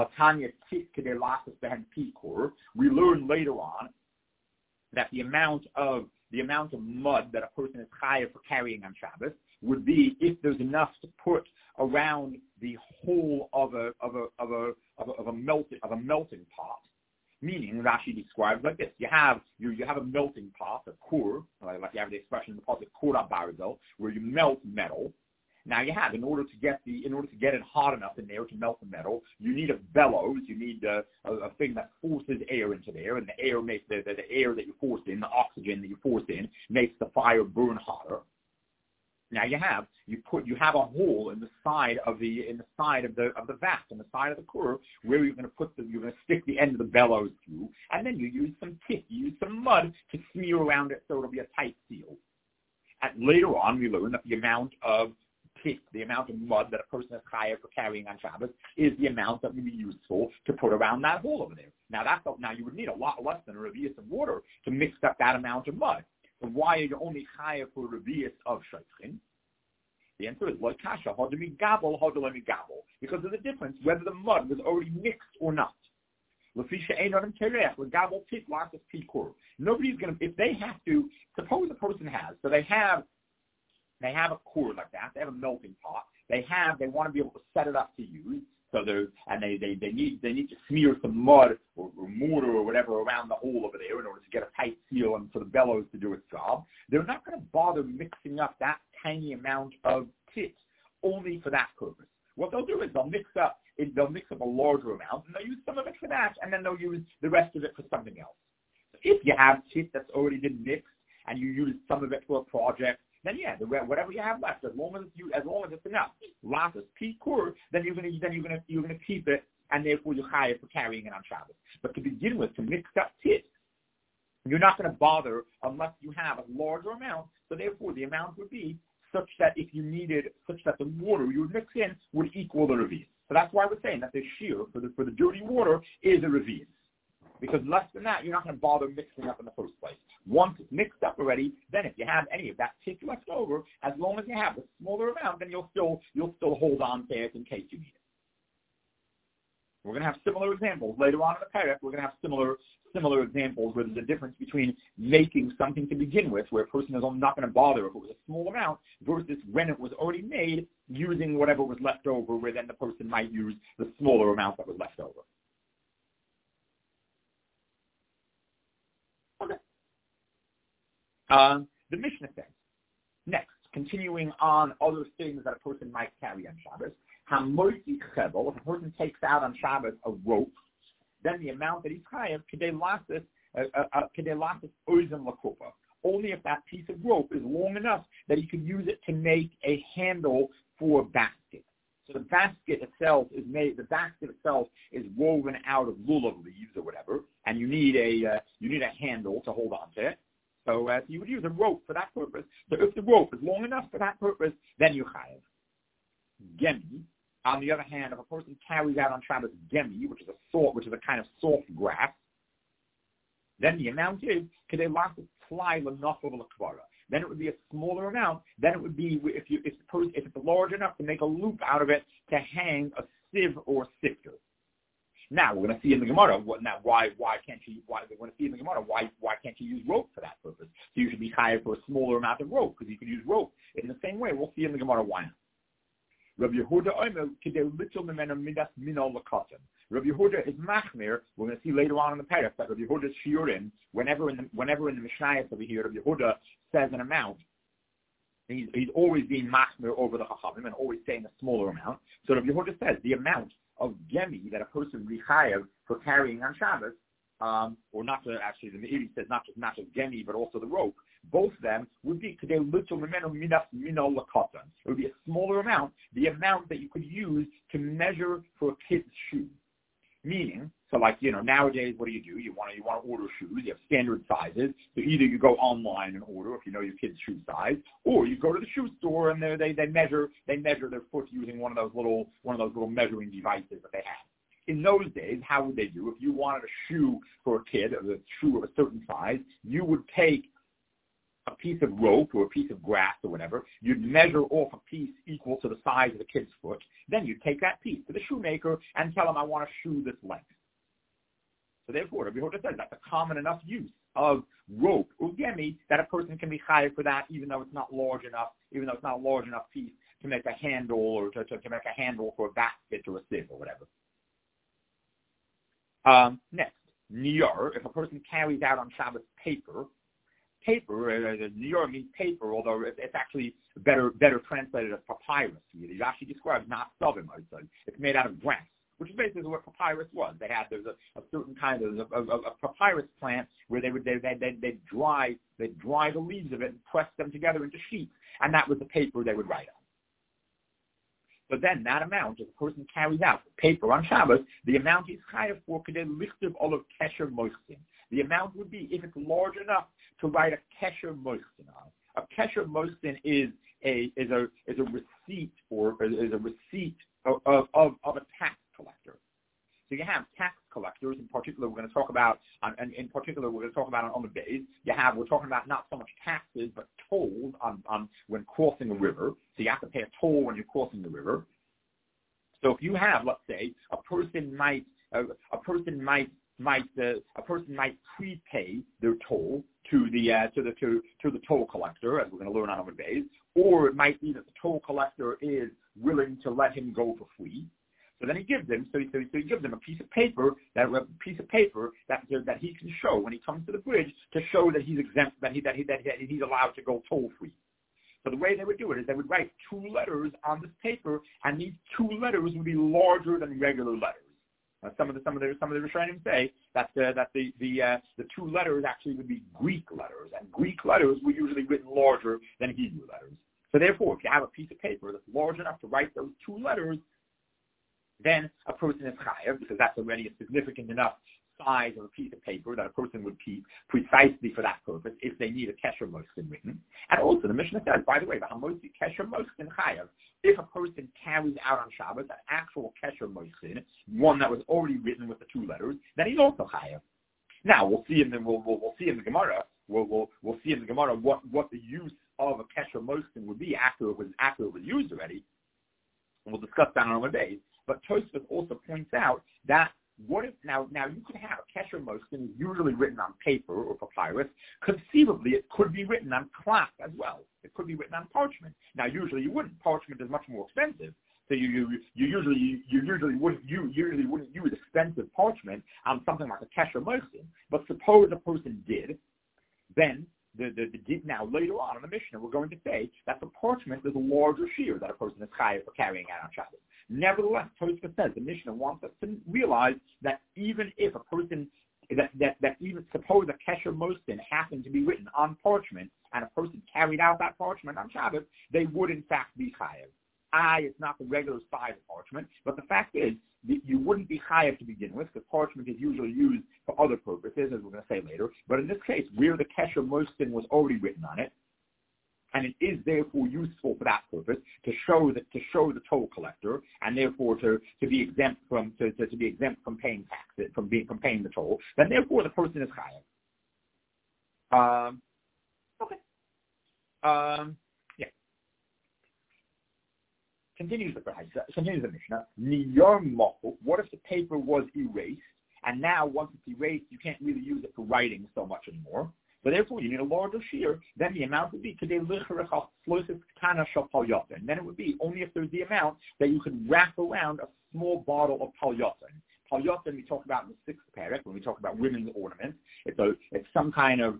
We learn later on that the amount of mud that a person is chayav for carrying on Shabbos would be if there's enough to put around the whole of a melting pot. Meaning, Rashi describes like this: you have a melting pot, a kur, like you have the expression in the pasuk kura barzel, where you melt metal. Now you have, in order to get it hot enough in there to melt the metal, you need a bellows. You need a thing that forces air into there, and the air makes the air that you force in, the oxygen that you force in, makes the fire burn hotter. Now you have a hole in the side of the vat, in the side of the kur, where you're going to stick the end of the bellows through, and then you use some some mud to smear around it so it'll be a tight seal. And later on, we learn that the amount of mud that a person is chayav for carrying on Shabbos is the amount that would be useful to put around that hole over there. Now you would need a lot less than a revius of water to mix up that amount of mud. So why are you only chayav for a revius of shaychin? The answer is lo kasha hodemi gabel hodolemi gabel, because there's a difference whether the mud was already mixed or not. Nobody's going to, if they have to, suppose a person has, so they have a core like that. They have a melting pot. They want to be able to set it up to use. So they need to smear some mud or mortar or whatever around the hole over there in order to get a tight seal and for the bellows to do its job. They're not going to bother mixing up that tiny amount of tit only for that purpose. What they'll do is they'll mix up a larger amount, and they'll use some of it for that, and then they'll use the rest of it for something else. So if you have tit that's already been mixed and you use some of it for a project, then whatever you have left, as long as it's enough, latas pikur, then you're gonna keep it, and therefore you're chayav for carrying it on Shabbos. But to begin with, to mix up tit, you're not going to bother unless you have a larger amount. So therefore, the amount would be such that the water you would mix in would equal the revius. So that's why we're saying that the shear for the dirty water is a revius. Because less than that, you're not going to bother mixing up in the first place. Once it's mixed up already, then if you have any of that pit left over, as long as you have a smaller amount, then you'll still hold on to it in case you need it. We're going to have similar examples later on in the paragraph. We're going to have similar examples where there's a difference between making something to begin with, where a person is not going to bother if it was a small amount, versus when it was already made, using whatever was left over, where then the person might use the smaller amount that was left over. Okay. The Mishnah says, next, continuing on other things that a person might carry on Shabbos, if a person takes out on Shabbos a rope, then the amount that he's chayav, kedei lasis oizim lakupa. Only if that piece of rope is long enough that he can use it to make a handle for a basket. So the basket itself is woven out of lulav leaves or whatever, and you need a handle to hold on to it. So you would use a rope for that purpose. So if the rope is long enough for that purpose, then you chayav. Gemi. On the other hand, if a person carries out on Shabbos gemi, which is a kind of soft grass, then the amount is kedei lasis tlai l'nafel l'kvara. Then it would be a smaller amount. Then it would be if it's large enough to make a loop out of it to hang a sieve or sifter. Now we're going to see in the Gemara why can't you use rope for that purpose? So you should be hired for a smaller amount of rope because you could use rope in the same way. We'll see in the Gemara why not. Rabbi Yehuda is machmir. We're going to see later on in the paragraph that Rabbi Yehuda's shiurim, whenever in the Mishnayos over here, Rabbi Yehuda says an amount, he's always being machmir over the chachamim and always saying a smaller amount. So Rabbi Yehuda says the amount of gemi that a person rechayev for carrying on Shabbos, or not to actually, the Meiri says not just gemi but also the rope. Both of them would be it would be a smaller amount, the amount that you could use to measure for a kid's shoe. Meaning, so nowadays, what do? You want to order shoes. You have standard sizes. So either you go online and order if you know your kid's shoe size, or you go to the shoe store and they measure their foot using one of those little measuring devices that they have. In those days, how would they do? If you wanted a shoe for a kid, a shoe of a certain size, you would take a piece of rope or a piece of grass or whatever, you'd measure off a piece equal to the size of the kid's foot. Then you'd take that piece to the shoemaker and tell him, I want a shoe this length. So therefore, Rabbi Yehuda says that's a common enough use of rope or gemi that a person can be chayav for that, even though it's not a large enough piece to make a handle or to make a handle for a basket or a sieve or whatever. Next, niyar. If a person carries out on Shabbos paper, niyar means paper, although it's actually better translated as papyrus. It actually describes not sovim. It's made out of grass, which is basically what papyrus was. There's a certain kind of papyrus plant where they'd dry the leaves of it and press them together into sheets, and that was the paper they would write on. But then that amount, if a person carries out paper on Shabbos, the amount is chayav for kedei lichtiv olav kesher moichsin. The amount would be if it's large enough to write a kesher moichsin on. A kesher moichsin is a receipt of a tax collector. So you have tax collectors. In particular, we're going to talk about on the days. We're talking about not so much taxes, but tolls on when crossing a river. So you have to pay a toll when you're crossing the river. So if you have, let's say, a person might prepay their toll to the toll collector, as we're going to learn on the days, or it might be that the toll collector is willing to let him go for free. So then he gives them a piece of paper that he can show when he comes to the bridge to show that he's exempt, that he's allowed to go toll free. So the way they would do it is they would write 2 letters on this paper, and these 2 letters would be larger than regular letters. Some of the Rishonim say that the 2 letters actually would be Greek letters, and Greek letters were usually written larger than Hebrew letters. So therefore, if you have a piece of paper that's large enough to write those 2 letters, then a person is chayav, because that's already a significant enough size of a piece of paper that a person would keep precisely for that purpose if they need a kesher moskin written. And also the Mishnah says, by the way, the hamosi kesher moskin chayav. If a person carries out on Shabbos an actual kesher moskin, one that was already written with the two letters, then he's also chayav. Now we'll see in the we'll see in the Gemara. We'll see in the Gemara what the use of a kesher moskin would be after it was used already. And we'll discuss that on our days. But Tosfos also points out that what if now you could have a kesher moskin usually written on paper or papyrus. Conceivably, it could be written on cloth as well. It could be written on parchment. Now, usually you wouldn't. Parchment is much more expensive, so you usually wouldn't use expensive parchment on something like a kesher moskin. But suppose a person did, then now later on in the Mishnah we're going to say that the parchment is a larger shear that a person is chayav for carrying out on Shabbos. Nevertheless, Tosfos says the Mishnah wants us to realize that even if a person that even suppose a kesher moskin happened to be written on parchment and a person carried out that parchment on Shabbos, they would in fact be chayav. It's not the regular size of parchment, but the fact is that you wouldn't be chayav to begin with because parchment is usually used for other purposes, as we're going to say later. But in this case, where the kesher moskin was already written on it, and it is therefore useful for that purpose to show the toll collector, and therefore to be exempt from paying taxes, from paying the toll, then therefore the person is chayav. Okay. Yeah. Continues the Mishnah. Niyar mochel. What if the paper was erased, and now once it's erased, you can't really use it for writing so much anymore? So therefore, you need a larger shear. Then the amount would be and then it would be only if there's the amount that you could wrap around a small bottle of palyotin. Palyotin we talk about in the sixth parak when we talk about women's ornaments. It's some kind of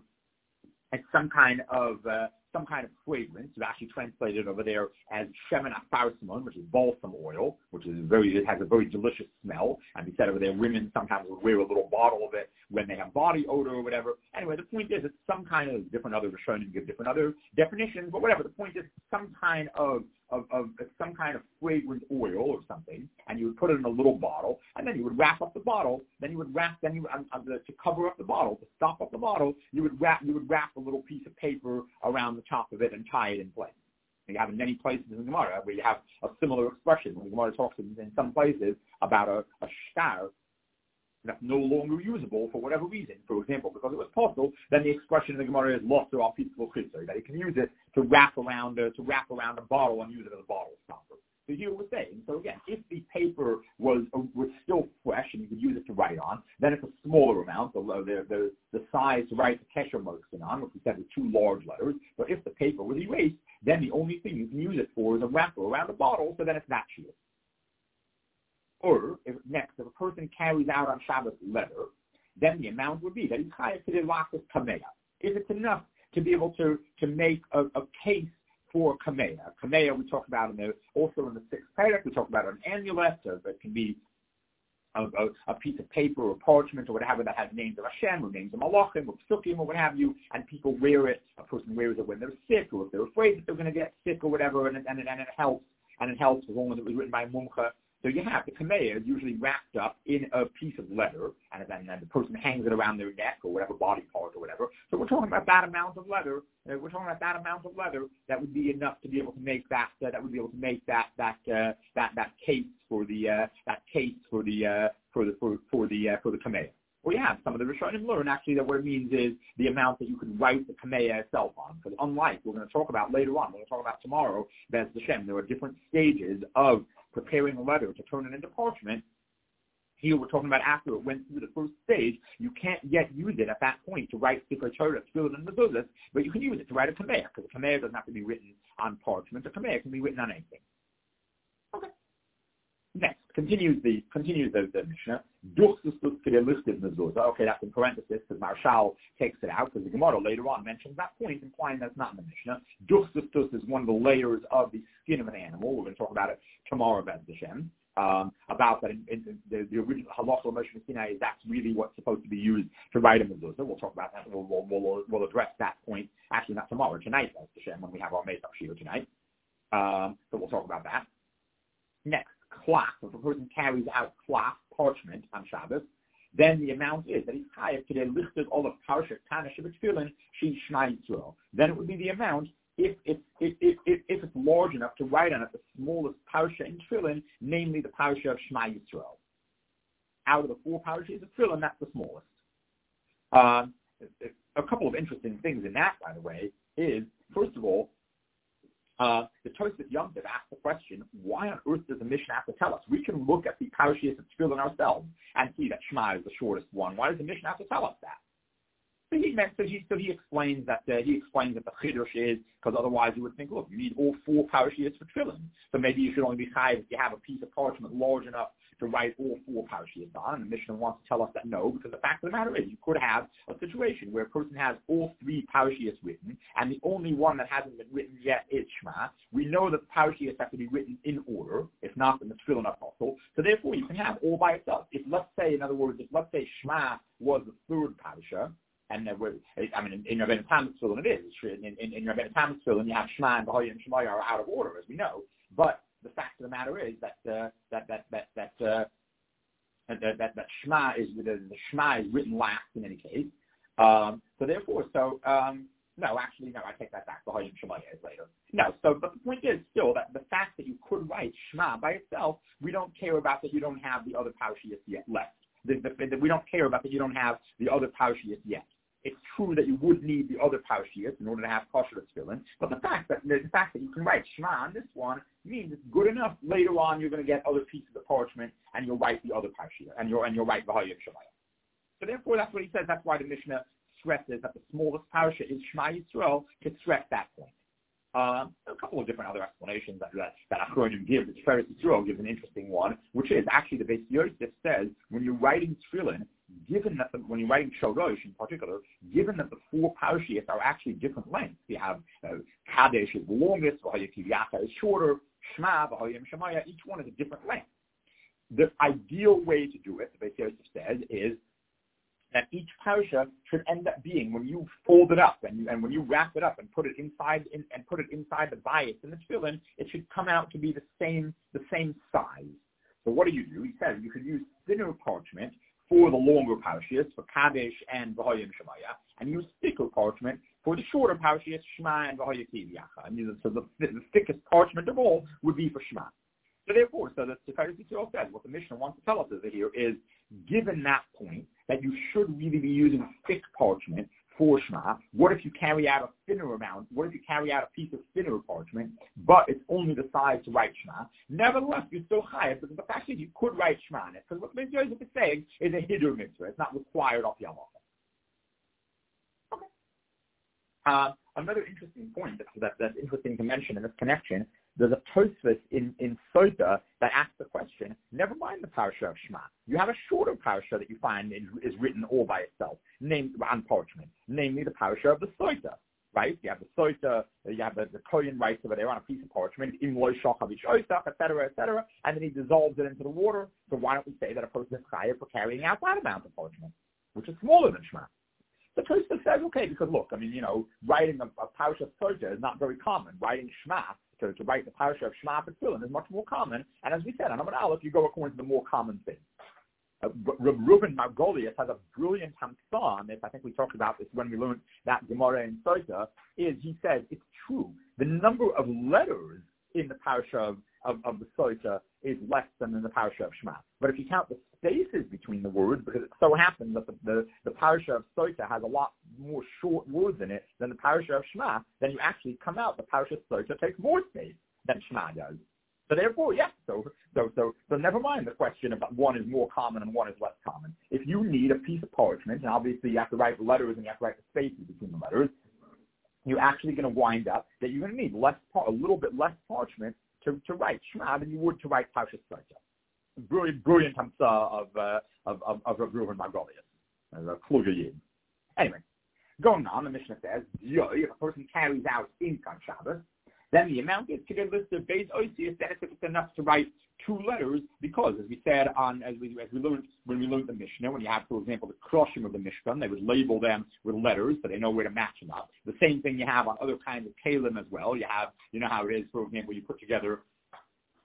fragrance. It's actually translated over there as shemen afarsimon, which is balsam oil, it has a very delicious smell. And we said over there, women sometimes will wear a little bottle of it when they have body odor or whatever. Anyway, the point is, it's some kind of different other Rishonim give different other definitions, but whatever. The point is, some kind of fragrant oil or something, and you would put it in a little bottle, and then you would wrap up the bottle. To cover up the bottle, to stop up the bottle, you would wrap a little piece of paper around the top of it and tie it in place. You have in many places in the Gemara where you have a similar expression. When the Gemara talks in some places about a shtar that's no longer usable for whatever reason. For example, because it was possible, then the expression in the Gemara is lost or peaceful chitzer, that you can use it to wrap around a bottle and use it as a bottle stopper. So here we're saying, so again, if the paper was still fresh and you could use it to write on, then it's a smaller amount, the size to write the kesher moskin on, which we said was 2 large letters. But if the paper was erased, then the only thing you can use it for is a wrapper around a bottle, so then it's not shear. Or, if a person carries out on Shabbos leather, then the amount would be that he's chayav to the lakas kameya. If it's enough to be able to make a case for kameya. Kameya we talk about also in the sixth parak, we talk about an amulet, that can be a piece of paper or parchment or whatever that has names of Hashem or names of Malachim or Psukim or what have you, and people wear it. A person wears it when they're sick or if they're afraid that they're going to get sick or whatever, and it helps. And it helps as long as it was written by Mumcha. So you have the kameya is usually wrapped up in a piece of leather, and then the person hangs it around their neck or whatever body part or whatever. So we're talking about that amount of leather. That would be enough to be able to make that. That would be able to make that case for the kameya. Well, yeah, some of the Rishonim learn actually that what it means is the amount that you can write the kameya itself on. Because unlike we're going to talk about later on, we're going to talk about tomorrow, Bez Hashem, there are different stages of preparing a letter to turn it into parchment. Here we're talking about after it went through the first stage, you can't yet use it at that point to write Sefer Torah, Tefillin, and Mezuzos, but you can use it to write a kameya, because a kameya doesn't have to be written on parchment. A kameya can be written on anything. Okay. Next, continues the Mishnah. Okay, that's in parenthesis because Marshal takes it out because the Gemara later on mentions that point, implying that's not in the Mishnah. Duchstus is one of the layers of the skin of an animal. We're going to talk about it tomorrow, Bez Hashem. About that in the original halacha Moshe Sinai is that's really what's supposed to be used to write a mezuzah. We'll talk about that. We'll address that point. Actually, not tomorrow, tonight, Bez Hashem, when we have our Meisach Shir tonight. So we'll talk about that. Next. Cloth. If a person carries out cloth, parchment on Shabbos, then the amount is that he's chayav today listed all of parsha Tana Shabbat she Shema Yisrael. Then it would be the amount if it's large enough to write on it the smallest parsha in Tefillin, namely the parsha of Shema Yisrael. Out of the 4 parshas of Tefillin, that's the smallest. A couple of interesting things in that, by the way, is, first of all, the Tosfos Yom Tov asked the question, why on earth does the Mishnah have to tell us? We can look at the parashas of Tefillin ourselves and see that Shema is the shortest one. Why does the Mishnah have to tell us that? So he explains that the chiddush is because otherwise you would think, look, you need all 4 parashas for Tefillin. So maybe you should only be chayav if you have a piece of parchment large enough to write all 4 parashas on. And the Mishnah wants to tell us that no, because the fact of the matter is you could have a situation where a person has all 3 parashas written, and the only one that hasn't been written yet is Shema. We know that the parashas have to be written in order, if not in the Tefillin apostle. So therefore you can have all by itself. If let's say Shema was the 3rd parasha, and in Rabbeinu Tam's Tefillin it is. In Rabbeinu Tam's Tefillin you have Shema and V'hoya and Shemaya are out of order, as we know. But the fact of the matter is that Shema is the Shema is written last in any case. I take that back. V'hoya and Shemaya is later. But the point is still that the fact that you could write Shema by itself, we don't care about that you don't have the other parashas yet left. We don't care about that you don't have the other parashas yet. It's true that you would need the other parashas in order to have kosher tefillin, but the fact that you can write Shema on this one means it's good enough. Later on, you're going to get other pieces of parchment, and you'll write the other parashas, and you'll write V'hoya and Shemaya. So therefore, that's what he says. That's why the Mishnah stresses that the smallest parasha is Shema Yisrael to stress that point. A couple of different other explanations that Achronim gives. The Tiferes Yisrael gives an interesting one, which is actually the Beis Yosef says when you're writing Tefillin, when you're writing Shorosh in particular, given that the 4 parashas are actually different lengths, you have Kadesh is the longest, V'hoya Kivyacha is shorter, Shema, V'hoya and Shemaya, each one is a different length. The ideal way to do it, the Beis Yosef says, is that each parasha should end up being, when you fold it up and when you wrap it up and put it inside the bias in the tefillin, it should come out to be the same size. So what do? He says you could use thinner parchment for the longer parashas, for Kadesh and V'hoya and Shemaya, and use thicker parchment for the shorter parashas, Shema and V'hoya Kivyacha. So the thickest parchment of all would be for Shema. So therefore, the Tiferes Yisrael says, what the Mishnah wants to tell us over here is, given that point, that you should really be using thick parchment for Shema, what if you carry out a thinner amount? What if you carry out a piece of thinner parchment, but it's only the size to write Shema? Nevertheless, you're still chayav, because the fact is you could write Shema on it, because what Beis Yosef is saying is a hidur mitzvah. It's not required off Yom Tov. Okay. Another interesting point that's interesting to mention in this connection, there's a Tosfos in Sota that asks the question, never mind the parasha of Shema. You have a shorter parasha that you find is written all by itself, named on parchment, namely the parasha of the Sota, right? You have the Sota, you have the Kohen writes over there on a piece of parchment, im lo shochav ish osach, etc., and then he dissolves it into the water. So why don't we say that a person is chayav for carrying out that amount of parchment, which is smaller than Shema? The Tosfos says, okay, because look, writing a parasha of Sota is not very common. Writing Shema, to write the parasha of Shema for Tefillin is much more common. And as we said, on Amud Aleph, you go according to the more common thing. Reuven Margolius has a brilliant hamsa on this. I think we talked about this when we learned that Gemara in Sota. He says it's true. The number of letters in the parasha of the Sota is less than in the parasha of Shema. But if you count the spaces between the words, because it so happens that the parasha of Sota has a lot more short words in it than the parasha of Shema, then you actually come out the parasha of Sota takes more space than Shema does. So therefore, yes. So never mind the question about one is more common and one is less common. If you need a piece of parchment, and obviously you have to write the letters and you have to write the spaces between the letters, you're actually going to wind up that you're going to need a little bit less parchment to write Shema than you would to write Parshas Sota. Brilliant hamsa of Reuven Margolius, a kluger yid. Anyway, going on, the Mishnah says, if a person carries out ink on Shabbos, then the amount is to get listed Beis Oisius, that if it's enough to write 2 letters, because as we said as we learned when we learned the Mishnah, when you have, for example, the Kroshim of the Mishkan, they would label them with letters so they know where to match them up. The same thing you have on other kinds of kalim as well. You know how it is, for example, you put together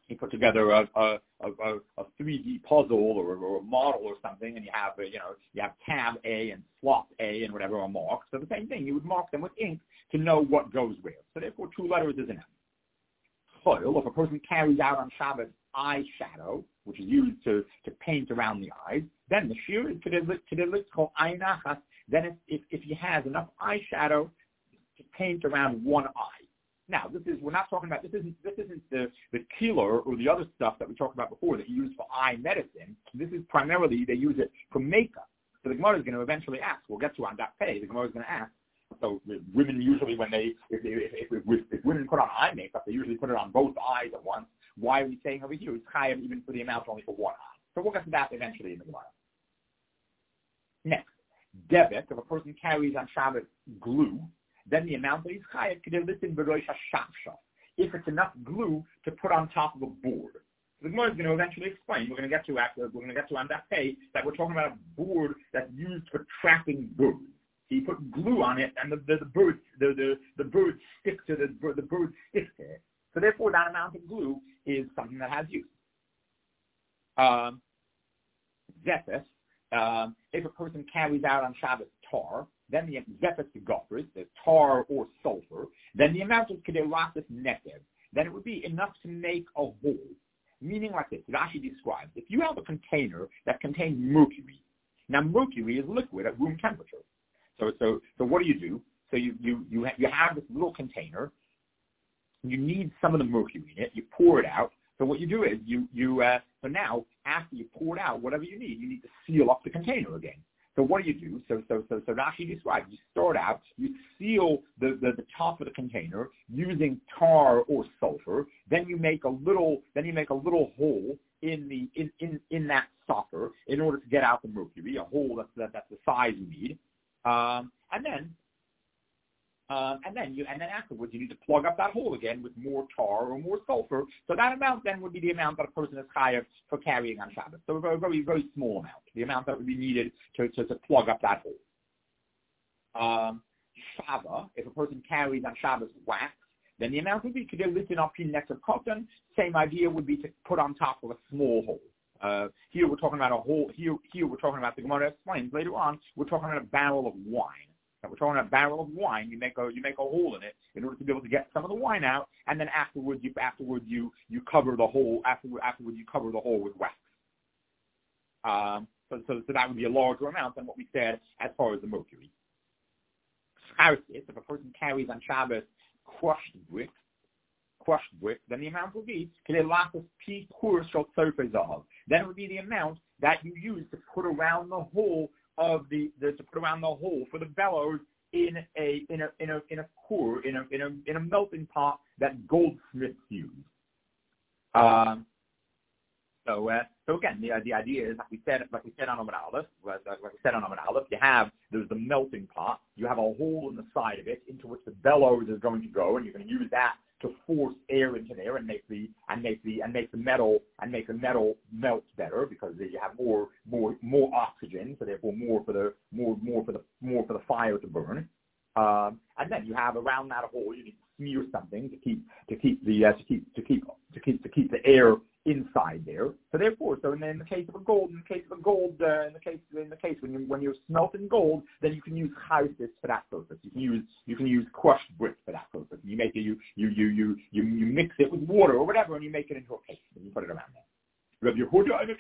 you put together a 3D puzzle or a model or something, and you have tab A and slot A and whatever are marked. So the same thing, you would mark them with ink to know what goes where. So therefore, 2 letters is enough. Choil, if a person carries out on Shabbos eyeshadow, which is used to paint around the eyes, then the shir is called einachas. Then if he has enough eyeshadow to paint around one eye. Now, we're not talking about, this isn't the killer or the other stuff that we talked about before that you use for eye medicine. This is primarily, they use it for makeup. So the Gemara is going to eventually ask, we'll get to on that page, the Gemara is going to ask, so women usually if women put on eye makeup, they usually put it on both eyes at once. Why are we saying over here it's chayav even for the amount only for one eye? So we'll get to that eventually in the Gemara. Next, debit, if a person carries on Shabbos glue, then the amount that he's chayav could listen b'rosh hashafshaf. If it's enough glue to put on top of a board. So the Gemara is going to eventually explain. We're going to get to on that page that we're talking about a board that's used for trapping birds. So you put glue on it, and the birds stick to the birds stick to it. So therefore, that amount of glue is something that has use. Zephyr, if a person carries out on Shabbos tar, then the zephyr to gopris, the tar or sulfur, then the amount of kederasis nekev, then it would be enough to make a hole. Meaning like this, Rashi describes, if you have a container that contains mercury, now mercury is liquid at room temperature. So what do? So you have this little container. You need some of the mercury in it. You pour it out. So what you do is so now after you pour it out, whatever you need to seal up the container again. So what do? So Rashi describes, you start out, you seal the top of the container using tar or sulfur. Then you make a little hole in that sulfur in order to get out the mercury, a hole that's the size you need. And then afterwards you need to plug up that hole again with more tar or more sulfur. So that amount then would be the amount that a person is chayav for carrying on Shabbos. So a very, very, very small amount, the amount that would be needed to plug up that hole. Shava, if a person carries on Shabbos wax, then the amount would be listed on next of cotton. Same idea would be to put on top of a small hole. Here we're talking about a hole. Here we're talking about, the Gemara explains later on, we're talking about a barrel of wine. Now we're talking about a barrel of wine. You make a hole in it in order to be able to get some of the wine out, and then afterwards you cover the hole. Afterwards you cover the hole with wax. So that would be a larger amount than what we said as far as the mercury. If a person carries on Shabbos crushed brick, then the amount will be then it would be the amount that you use to put around the hole for the bellows in a core in a melting pot that goldsmiths use. So again, the idea is, like we said on Amud Aleph, there's the melting pot. You have a hole in the side of it into which the bellows is going to go, and you're going to use that to force air into there and make the metal melt better because you have more oxygen, so therefore more for the fire to burn. And then you have around that hole you need to smear something to keep the air inside there. So therefore, in the case of gold, when you're smelting gold, then you can use chaysis for that purpose. You can use crushed brick for that purpose. You make it, you mix it with water or whatever, and you make it into a paste and you put it around there. Rabbi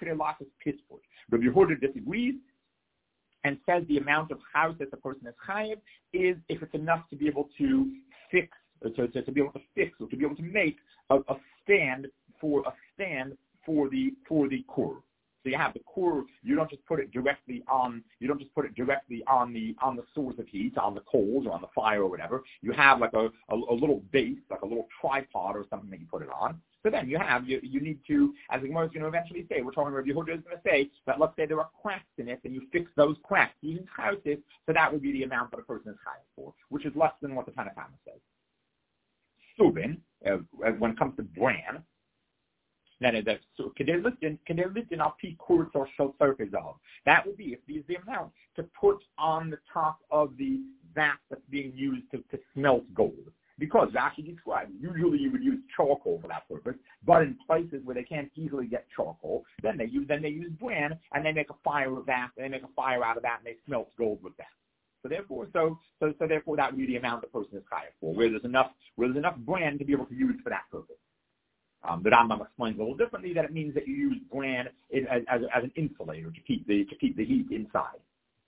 Yehuda disagrees and says the amount of chaysis a person is chayiv is if it's enough to be able to fix, or to be able to make a stand for the core. So you have the core. You don't just put it directly on the source of heat, on the coals or on the fire or whatever. You have like a little base, like a little tripod or something that you put it on. So then you need to, as the Gemara is going to eventually say, we're talking about Yehuda is going to say that let's say there are cracks in it, and you fix those cracks using chaysis, so that would be the amount that a person is chayav for, which is less than what the Tanna Kamma says. Subin, when it comes to bran, then can they list in our P kurz or shel tzarkei. That would be if the amount to put on the top of the vat that's being used to smelt gold. Because Rashi describes, usually you would use charcoal for that purpose, but in places where they can't easily get charcoal, then they use bran, and they make a fire of that, and they make a fire out of that, and they smelt gold with that. So therefore that would be the amount the person is chayav for, where there's enough bran to be able to use for that purpose. The Rambam explains a little differently that it means that you use bran as an insulator to keep the heat inside.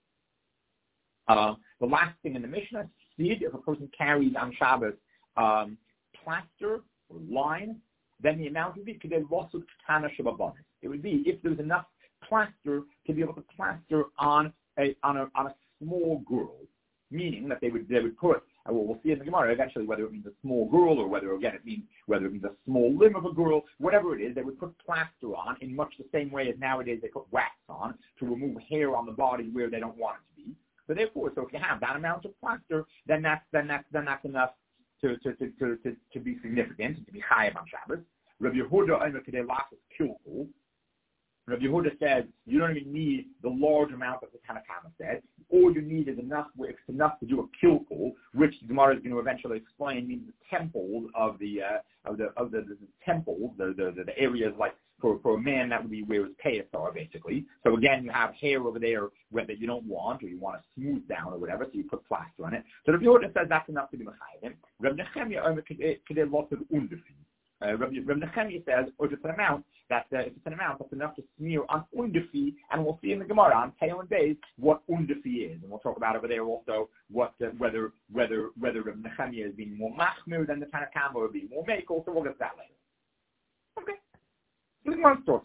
The last thing in the Mishnah, seed, if a person carries on Shabbos plaster or lime, then the amount would be kedei losut ketana shebabanis. It would be if there's enough plaster to be able to plaster on a small girl, meaning that they would put. We'll see in the Gemara eventually whether it means a small girl or whether it means a small limb of a girl, whatever it is, they would put plaster on in much the same way as nowadays they put wax on to remove hair on the body where they don't want it to be. So therefore, if you have that amount of plaster, then that's enough to be significant, to be chayav on Shabbos. Rabbi Yehuda Omer kedei lachas kilkul. Rabbi Yehuda says you don't even need the large amount that the Tanakama said. All you need is enough. It's enough to do a kilkul, which the Gemara is going to eventually explain means the temples of the temples, the areas like for a man that would be where his payas are basically. So again, you have hair over there whether you don't want or you want to smooth down or whatever, so you put plaster on it. So Rabbi Yehuda says that's enough to be mechayev. Rabbi Nechemia Omer kedei losut undefi. Rabbi Nechemia says, if it's an amount that's enough to smear on undefi, and we'll see in the Gemara on Tail and Days what undefi is, and we'll talk about over there also whether Rabbi Nechemia is being more machmir than the Tanakama or being more makel. So we'll get to that later. Okay, so the Gemara starts.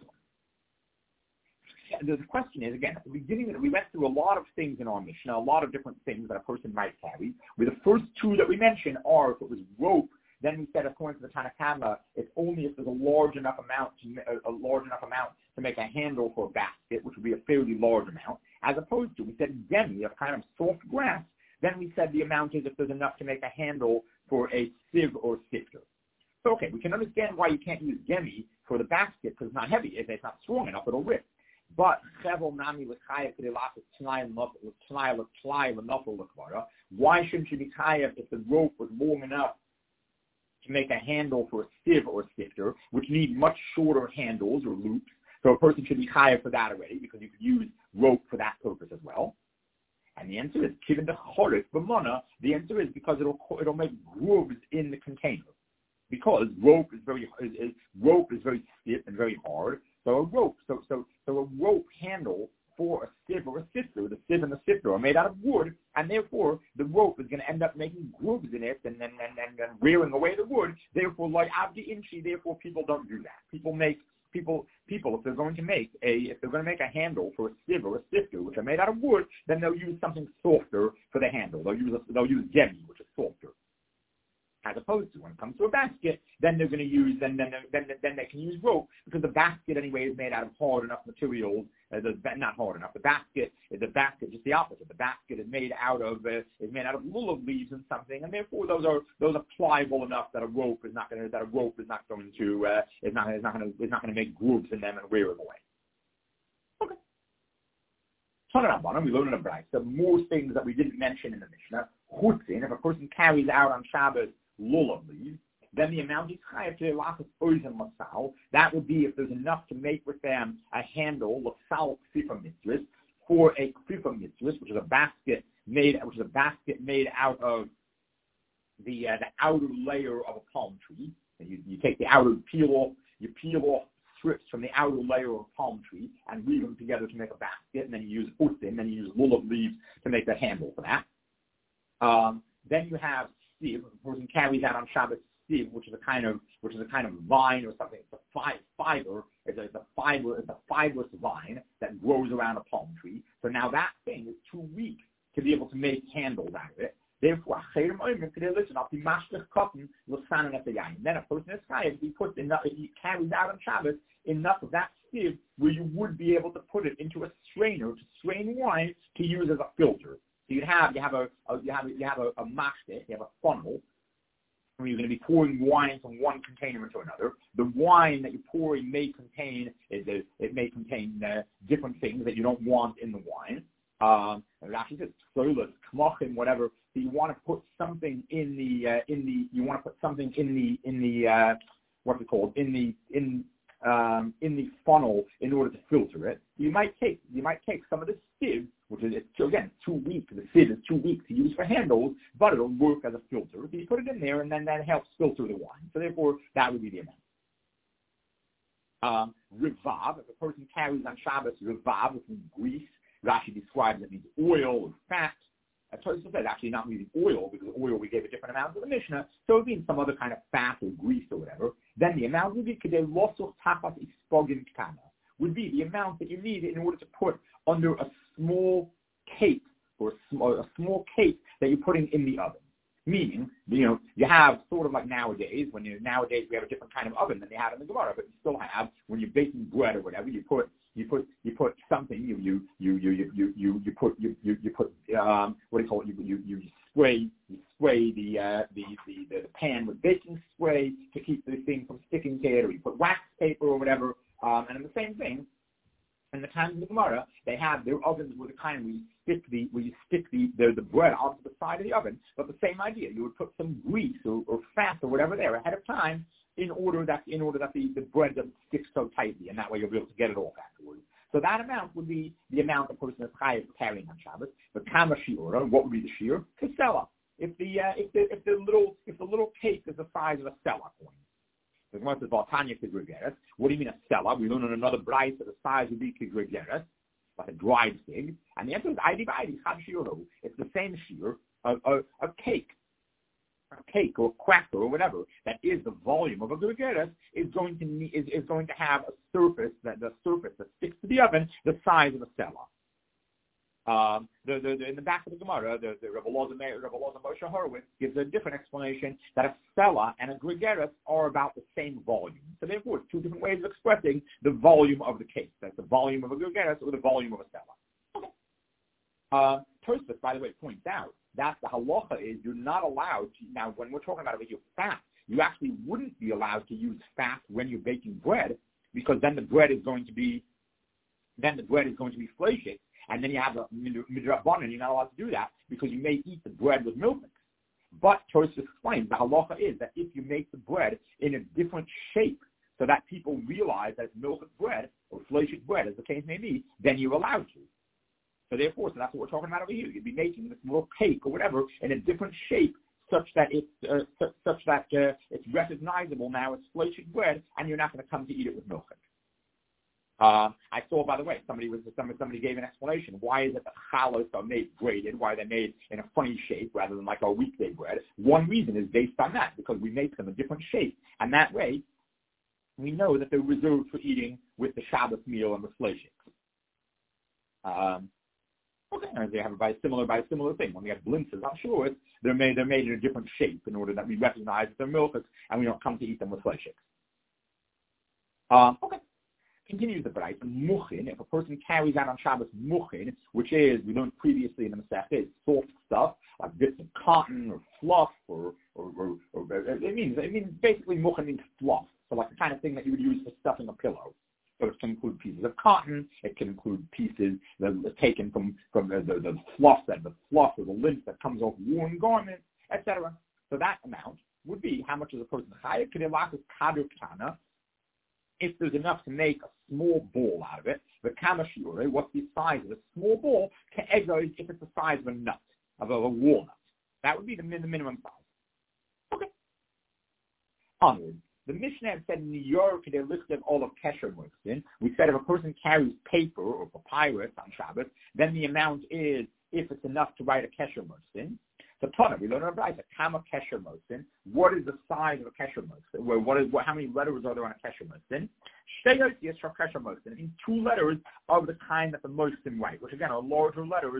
The question is, again, at the beginning, we went through a lot of things in our Mishnah, a lot of different things that a person might carry. With the first two that we mentioned are if it was rope. Then we said, according to the Tanakama, it's only if there's a large enough amount to make a handle for a basket, which would be a fairly large amount, as opposed to, we said gemi, a kind of soft grass. Then we said the amount is if there's enough to make a handle for a sieve or sifter. So, okay, we can understand why you can't use gemi for the basket because it's not heavy. If it's not strong enough, it'll rip. But why shouldn't you be chayav if the rope was long enough to make a handle for a sieve or a sifter, which need much shorter handles or loops? So a person should be chayav for that already, because you could use rope for that purpose as well. And the answer is given the chorif b'mana. The answer is because it'll make grooves in the container, because rope is very stiff and very hard. So a rope handle for a sieve or a sifter, the sieve and the sifter are made out of wood, and therefore the rope is going to end up making grooves in it and wearing away the wood. Therefore, like Abdi Inchi, therefore people don't do that. People if they're going to make a handle for a sieve or a sifter, which are made out of wood, then they'll use something softer for the handle. They'll use gemi, which is softer. As opposed to when it comes to a basket, then they're going to use then they can use rope, because the basket anyway is made out of hard enough materials. Not hard enough. The basket just the opposite. The basket is made out of lulav leaves and something, and therefore those are pliable enough that a rope is not going to make grooves in them and wear them away. Okay. We learned in a brayta more things that we didn't mention in the Mishnah. Chutzin, if a person carries out on Shabbos lulav leaves, then the amount is chayav to lachas oizen lasal. That would be if there's enough to make with them a handle lasal kfifa mitzvahs for a kfifa mitzvahs, which is a basket made out of the outer layer of a palm tree. And you take the outer peel off strips from the outer layer of a palm tree and weave them together to make a basket, and then you use utin, then you use lulav leaves to make the handle for that. Then you have sieve. The person carries out on Shabbos sieve, which is a kind of vine or something. It's a fiber. It's a fibrous vine that grows around a palm tree. So now that thing is too weak to be able to make handles out of it. Therefore, then a person is chayav if he carries out on Shabbos enough of that sieve where you would be able to put it into a strainer to strain wine to use as a filter. So you have a mashte, you have a funnel, where you're going to be pouring wine from one container into another. The wine that you're pouring may contain different things that you don't want in the wine. Rashi says solas, kmochin, whatever. So you want to put something in the what's it called in the funnel in order to filter it. You might take some of the sieve, which is again too weak. The sieve is too weak to use for handles, but it'll work as a filter. So you put it in there, and then that helps filter the wine. So therefore, that would be the amount. Revav, if a person carries on Shabbos revav, which means grease, Rashi describes it means oil or fat. Tosfos says actually not meaning oil, because oil we gave a different amount to the Mishnah, so it means some other kind of fat or grease or whatever. Then the amount would be kedei losuch tachas ispogin kana, would be the amount that you need in order to put under a small cake or a small cake that you're putting in the oven. Meaning, you have sort of like nowadays nowadays we have a different kind of oven than they had in the Gemara, but you still have when you're baking bread or whatever, you put something, you put what do you call it? You spray the pan with baking spray to keep the thing from sticking to it, or you put wax paper or whatever. And in the same thing, in the times of the Gemara, they have their ovens were the kind where you stick the bread onto the side of the oven. But the same idea, you would put some grease or fat or whatever there ahead of time in order that the bread doesn't stick so tightly, and that way you'll be able to get it off afterwards. So that amount would be the amount a person is chayav carrying on Shabbos. But kama shiura, what would be the shiur? Kasela. If the little cake is the size of a sela coin. The Gemara says, "Valtanya kigrigeres." What do you mean a sela? We learn in another brayta that the size would be kigrigeres, like a dried fig. And the answer is id b'idi chad shiuru. It's the same shiur, a cake or cracker or whatever that is the volume of a grigeres is going to have a surface that sticks to the oven the size of a sela. In the back of the Gemara, the Rebbe Loza Moshe Horowitz gives a different explanation that a sela and a grigeres are about the same volume. So therefore, it's two different ways of expressing the volume of the cake. That's the volume of a grigeres or the volume of a sela. Okay. Tosfos, by the way, points out that the halacha is you're not allowed to, now when we're talking about your fat, you actually wouldn't be allowed to use fat when you're baking bread, because then the bread is going to be fleishik, and then you have a midrabanan, you're not allowed to do that because you may eat the bread with milk mix. But Tosfos explains the halacha is that if you make the bread in a different shape so that people realize that it's milk bread or fleishik bread, as the case may be, then you're allowed to. So therefore, that's what we're talking about over here. You'd be making this little cake or whatever in a different shape, such that it's recognizable now as fleishik bread, and you're not going to come to eat it with milk. I saw, by the way, somebody gave an explanation. Why is it that challahs are made braided? Why are they made in a funny shape rather than like our weekday bread? One reason is based on that, because we make them a different shape, and that way we know that they're reserved for eating with the Shabbos meal and the fleishik. Okay, and they have a similar thing. When we have blintzes, I'm sure they're made in a different shape in order that we recognize that they're milk, and we don't come to eat them with fleishik. Okay. Continues the brayta. Muchin, if a person carries out on Shabbos muchin, which is, we learned previously in the Masechta, is soft stuff, like bits of cotton or fluff, or it means basically muchin means fluff. So like the kind of thing that you would use for stuffing a pillow. So it can include pieces of cotton. It can include pieces that are taken from the fluff or the lint that comes off worn garments, etc. So that amount would be how much is a person chayav kedei kadur kana. If there's enough to make a small ball out of it, the kama shiure, what's the size of a small ball? Ke'egos, if it's the size of a nut, of a walnut. That would be the minimum size. Okay. Onward. The Mishnah had said, Niyor kedei lichtav olav kesher motzin. We said if a person carries paper or papyrus on Shabbos, then the amount is, if it's enough to write a kesher motzin. So Tana, we learn about it. Kama kesher motzin. What is the size of a kesher motzin? How many letters are there on a kesher motzin? Shteyos yeshar kesher motzin. It means 2 letters of the kind that the motzin write, which again are larger letters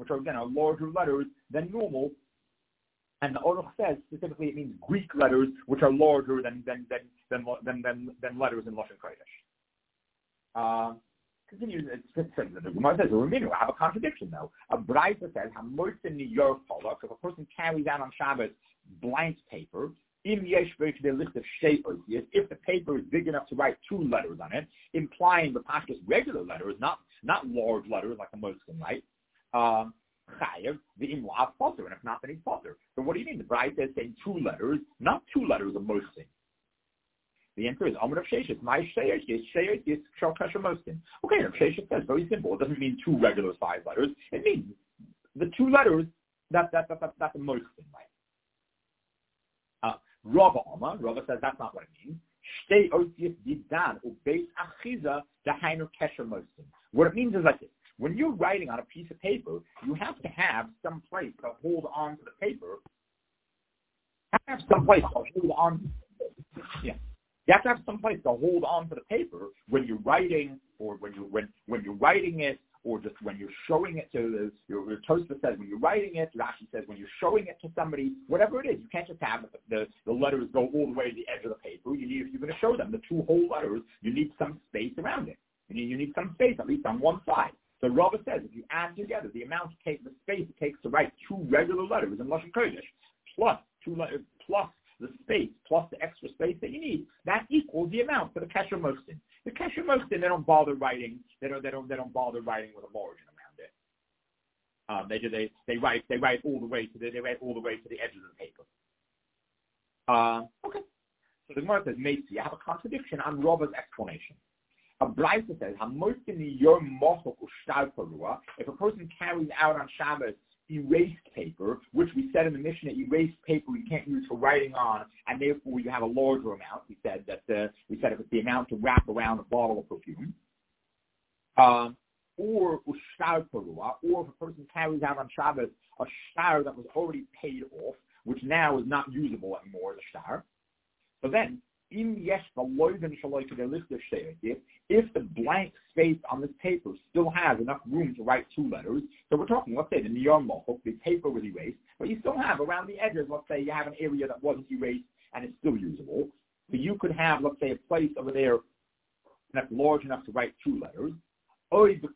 than normal. And the Aruch says specifically it means Greek letters, which are larger than letters in Lashon Kodesh. Continues. The Gemara says, I have a contradiction though. A brayta says, if a person carries out on Shabbos blank paper, if the paper is big enough to write 2 letters on it, implying the pashtus regular letters, not large letters like the Moskin, right? Chayev the imlav potter, and if not, then he's potter. So what do you mean? The Braita is saying 2 letters, not 2 letters of Mostin. The answer is Amar of Sheshes. My Sheshes is Shal Kasher Mostin. Okay, Rav Sheshes says very simple. It doesn't mean 2 regular size letters. It means the 2 letters. That's a Mostin, right? Rava Amar. Rava says that's not what it means. Shtei Osius Didan Ubeis Achiza Dahainu Kesher Mostin. What it means is like this. When you're writing on a piece of paper, you have to have some place to hold on to the paper. You have to have some place to hold on. Yeah. You have to have some place to hold on to the paper when you're writing, or when you're writing it, or just when you're showing it to your Tosfos says when you're writing it. Rashi says when you're showing it to somebody. Whatever it is, you can't just have the letters go all the way to the edge of the paper. You need, if you're going to show them the 2 whole letters, you need some space around it. You need some space at least on one side. So Rava says if you add together the amount to take the space it takes to write 2 regular letters in Lashon Kodesh plus 2 letters plus the space plus the extra space that you need, that equals the amount for the Kesher Mostin. The Kesher Mostin, they don't bother writing. They don't bother writing with a margin around it. They write all the way to the edge of the paper. Okay. So the Gemara says, Meitzi, I have a contradiction on Rava's explanation. A Braita says, if a person carries out on Shabbos erased paper, which we said in the Mishnah, erased paper you can't use for writing on, and therefore you have a larger amount. We said if it's the amount to wrap around a bottle of perfume, or ushtar parua, or if a person carries out on Shabbos a shtar that was already paid off, which now is not usable anymore as a shtar. So then, if the blank space on this paper still has enough room to write 2 letters, so we're talking, let's say the Niyar Mohok, the paper was erased, but you still have around the edges, let's say you have an area that wasn't erased and it's still usable. So you could have, let's say, a place over there that's large enough to write 2 letters, or if the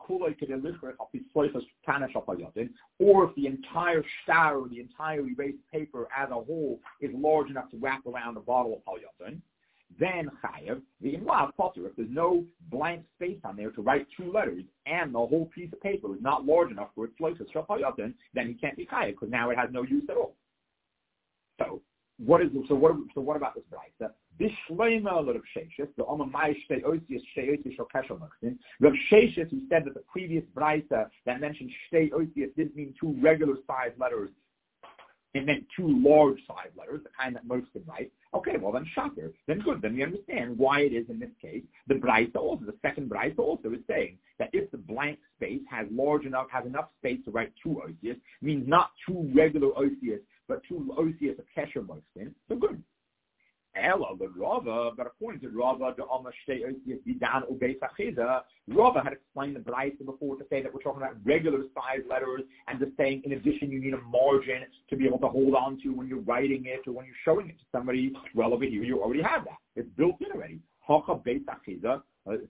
entire shtar or the entire erased paper as a whole is large enough to wrap around a bottle of palyotin, then chayev the imlav potter. If there's no blank space on there to write 2 letters and the whole piece of paper is not large enough for its lotus shapayatan, then he can't be chayev because now it has no use at all. So what about this brayta? This shleima of Sheshes, the Omamai Shtei Osius Shei Shal Kesher Mostin. Rav Sheshes, who said that the previous brayta that mentioned Shtei Osius didn't mean 2 regular sized letters. It meant 2 large size letters, the kind that most can write. Okay, well then shocker. Then good. Then we understand why it is in this case. The Braita also, the second Braita also is saying that if the blank space has enough space to write 2 Osius, means not 2 regular Osius, but 2 Osius of Kesher Mostin, so good. Ella, but Rava, but according to Rava, the Alma Shtei Osius Didan Ubeis Achiza, Rava had explained the Braita before to say that we're talking about regular size letters, and just saying in addition you need a margin to be able to hold on to when you're writing it or when you're showing it to somebody. Well, over here you already have that. It's built in already. Hacha Beis Achiza.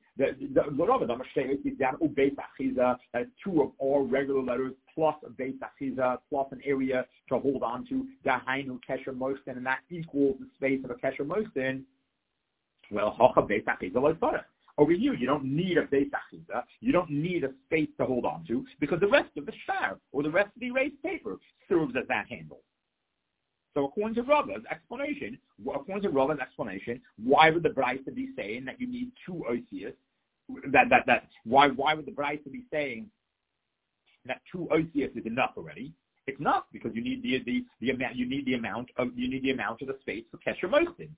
That's 2 of all regular letters plus a Beis Achiza plus an area to hold on to. Dahainu Kesher Mostin, and that equals the space of a Kesher Mostin. Well, Hacha Beis Achiza Loisara. Over here, you don't need a Beis Achiza. You don't need a space to hold on to because the rest of the shtar or the rest of the erased paper serves as that handle. So according to Rava's explanation, why would the Braita be saying that you need 2 Osius? Why would the Braita be saying that 2 Osius is enough already? It's not, because you need the amount of the space for Kesher Mostin.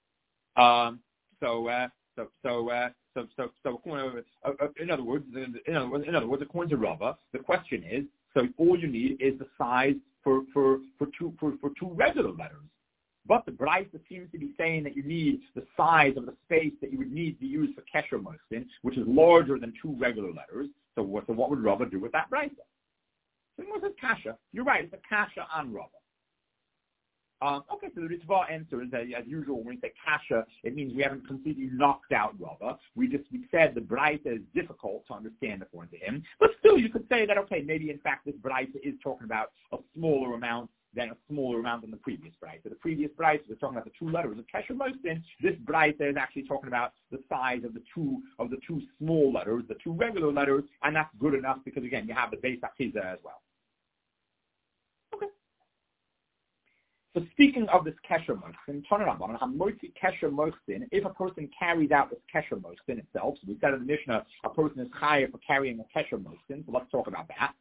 In other words, according to Rava, the question is, so all you need is the size for 2 regular letters. But the Braita seems to be saying that you need the size of the space that you would need to use for Kesher Mostin, which is larger than 2 regular letters. So what would Rava do with that Braita? So what's this kasha? You're right, it's a kasha on Rava. Okay, so the Ritva answer is that, as usual, when we say kasha, it means we haven't completely knocked out Rava. We said the Braita is difficult to understand according to him, but still you could say that, okay, maybe in fact this Braita is talking about a smaller amount than a smaller amount than the previous brayta. So the previous brayta was talking about the two letters of Kesher Mosin. This brayta is actually talking about the size of the two small letters, the two regular letters, and that's good enough because again you have the base achiza as well. Okay. So speaking of this Kesher Mosin, Tanarabban, Hamotzi Kesher Mosin, if a person carries out this Kesher Mosin itself, so we said in the Mishnah, a person is chayav for carrying a Kesher Mosin, so let's talk about that.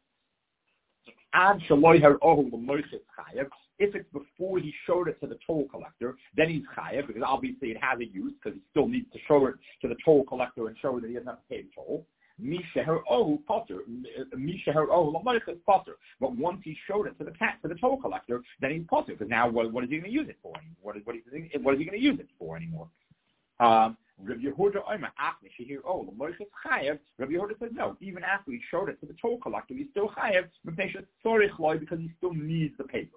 If it's before he showed it to the toll collector, then he's chayav because obviously it has a use because he still needs to show it to the toll collector and show that he doesn't have to pay the toll. But once he showed it to the toll collector, then he's potter because now what is he going to use it for? What is he going to use it for anymore? Rabbi Yehuda Rabbi Yehuda says no. Even after he showed it to the toll collector, he's still chayav because he still needs the paper.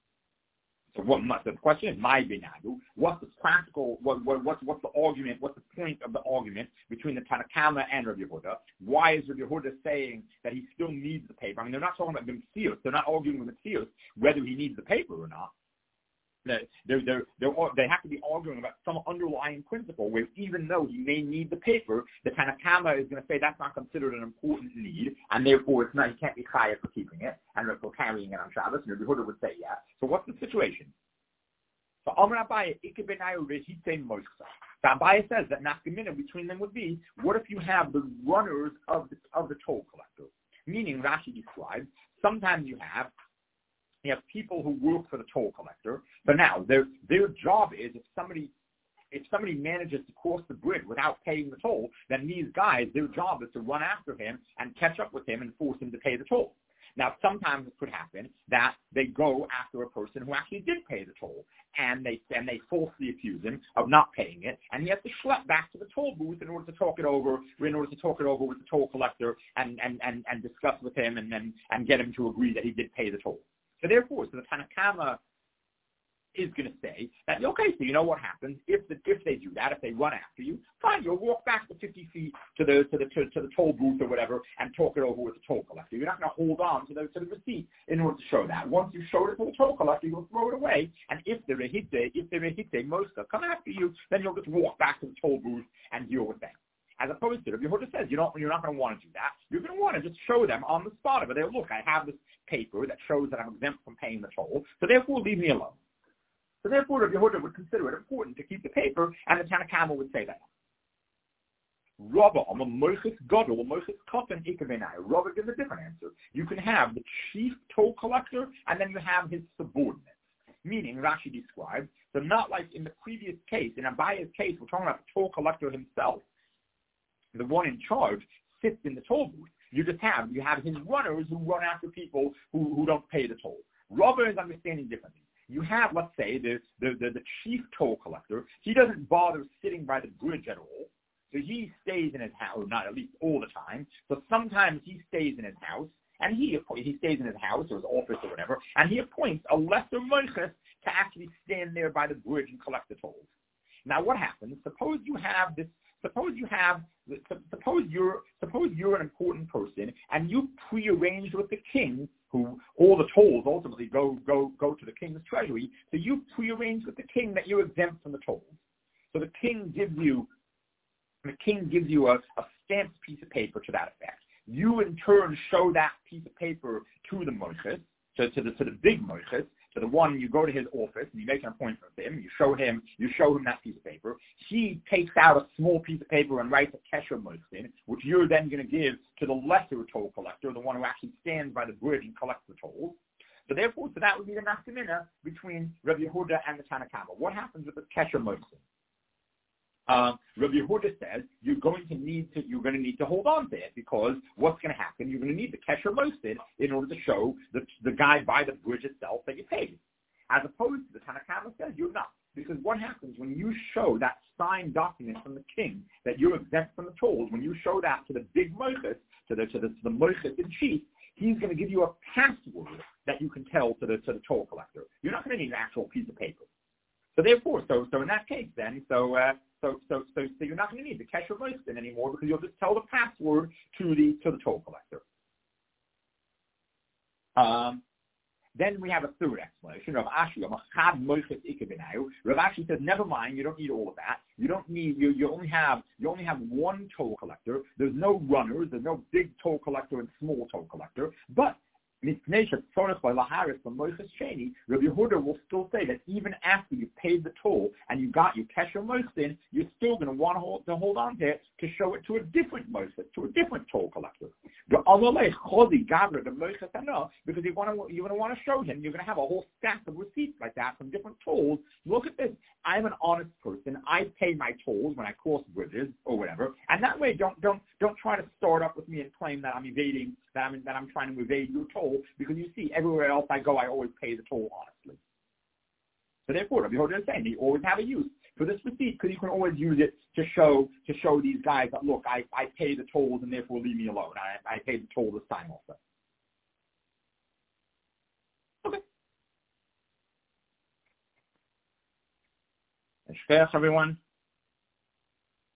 So the question is, my binadu, what's the practical? What's the argument? What's the point of the argument between the Tanakama and Rabbi Yehuda? Why is Rabbi Yehuda saying that he still needs the paper? I mean, they're not talking about the Metzius. They're not arguing with Metzius whether he needs the paper or not. They have to be arguing about some underlying principle where even though he may need the paper, the Tanakama is going to say that's not considered an important need, and therefore it's not, he can't be chayav for keeping it and for carrying it on Shabbos. And Rabbi Yehuda would say, yeah. So what's the situation? So Amar Abaye, Ike Benayu Rehite Moshcha. So Abaye says that nafkamina between them would be, what if you have the runners of the toll collector? Meaning, Rashi describes, sometimes you have people who work for the toll collector, but now their job is if somebody manages to cross the bridge without paying the toll, then these guys, their job is to run after him and catch up with him and force him to pay the toll. Now, sometimes it could happen that they go after a person who actually did pay the toll, and they falsely accuse him of not paying it, and he has to schlep back to the toll booth in order to talk it over with the toll collector and discuss with him and get him to agree that he did pay the toll. So therefore, the Tanakama is going to say that, okay, so you know what happens if they do that, if they run after you, fine, you'll walk back the 50 feet to the toll booth or whatever and talk it over with the toll collector. You're not going to hold on to the receipt in order to show that. Once you show it to the toll collector, you'll throw it away, and if they're a hitte, most come after you, then you'll just walk back to the toll booth and deal with them. As opposed to, if Yehuda says you're not going to want to do that, you're going to want to just show them on the spot of it. Look, I have this paper that shows that I'm exempt from paying the toll, so therefore leave me alone. So therefore, Rabbi Yehuda would consider it important to keep the paper, and the Tanakama would say that. Rabba, I'm a moichis gadol, a moichis katan ikavenai. Rabba gives a different answer. You can have the chief toll collector, and then you have his subordinates. Meaning, Rashi describes, so not like in the previous case, in Abaye's case, we're talking about the toll collector himself. The one in charge sits in the toll booth. You have his runners who run after people who don't pay the toll. Rabba is understanding differently. You have, let's say, the chief toll collector. He doesn't bother sitting by the bridge at all. So he stays in his house, not at least all the time. So sometimes he stays in his house, and he stays in his house or his office or whatever, and he appoints a lesser moiches to actually stand there by the bridge and collect the tolls. Now, what happens? Suppose you're an important person, and you prearranged with the king, who all the tolls ultimately go to the king's treasury. So you prearranged with the king that you're exempt from the tolls. So the king gives you a stamped piece of paper to that effect. You in turn show that piece of paper to the moiches, to the big moiches. So the one, you go to his office and you make an appointment with him. You show him that piece of paper. He takes out a small piece of paper and writes a kesher moisin, which you're then going to give to the lesser toll collector, the one who actually stands by the bridge and collects the tolls. So therefore, that would be the nafkamina between Rabbi Yehuda and the Tanakama. What happens with the kesher moisin? Rabbi Yehuda says you're going to need to hold on to it, because what's going to happen? You're going to need the kesher moisin in order to show the guy by the bridge itself that you paid. As opposed to the Tanakama says you're not, because what happens when you show that signed document from the king that you're exempt from the tolls? When you show that to the big moiches, to the moiches in chief, he's going to give you a password that you can tell to the toll collector. You're not going to need an actual piece of paper. So therefore, so in that case, then, so you're not going to need the kesher moisin anymore, because you'll just tell the password to the toll collector. Then we have a third explanation. Rav Ashi says, never mind, you don't need all of that. You don't need you only have one toll collector. There's no runners, there's no big toll collector and small toll collector. But Rabbi Yehuda will still say that even after you paid the toll and you got your kesher mochsin, you're still going to want to hold on to it to show it to a different mochsin, to a different toll collector. Because you're going to want to show him, you're going to have a whole stack of receipts like that from different tolls. Look at this. I'm an honest person. I pay my tolls when I cross bridges or whatever. And that way, don't try to start up with me and claim that I'm evading, that I'm trying to evade your toll, because you see, everywhere else I go, I always pay the toll honestly. So therefore, Rabbi Yehuda is saying you always have a use for this receipt, because you can always use it to show these guys that, look, I pay the tolls and therefore leave me alone. I pay the toll this time also. Okay. Shkech, everyone.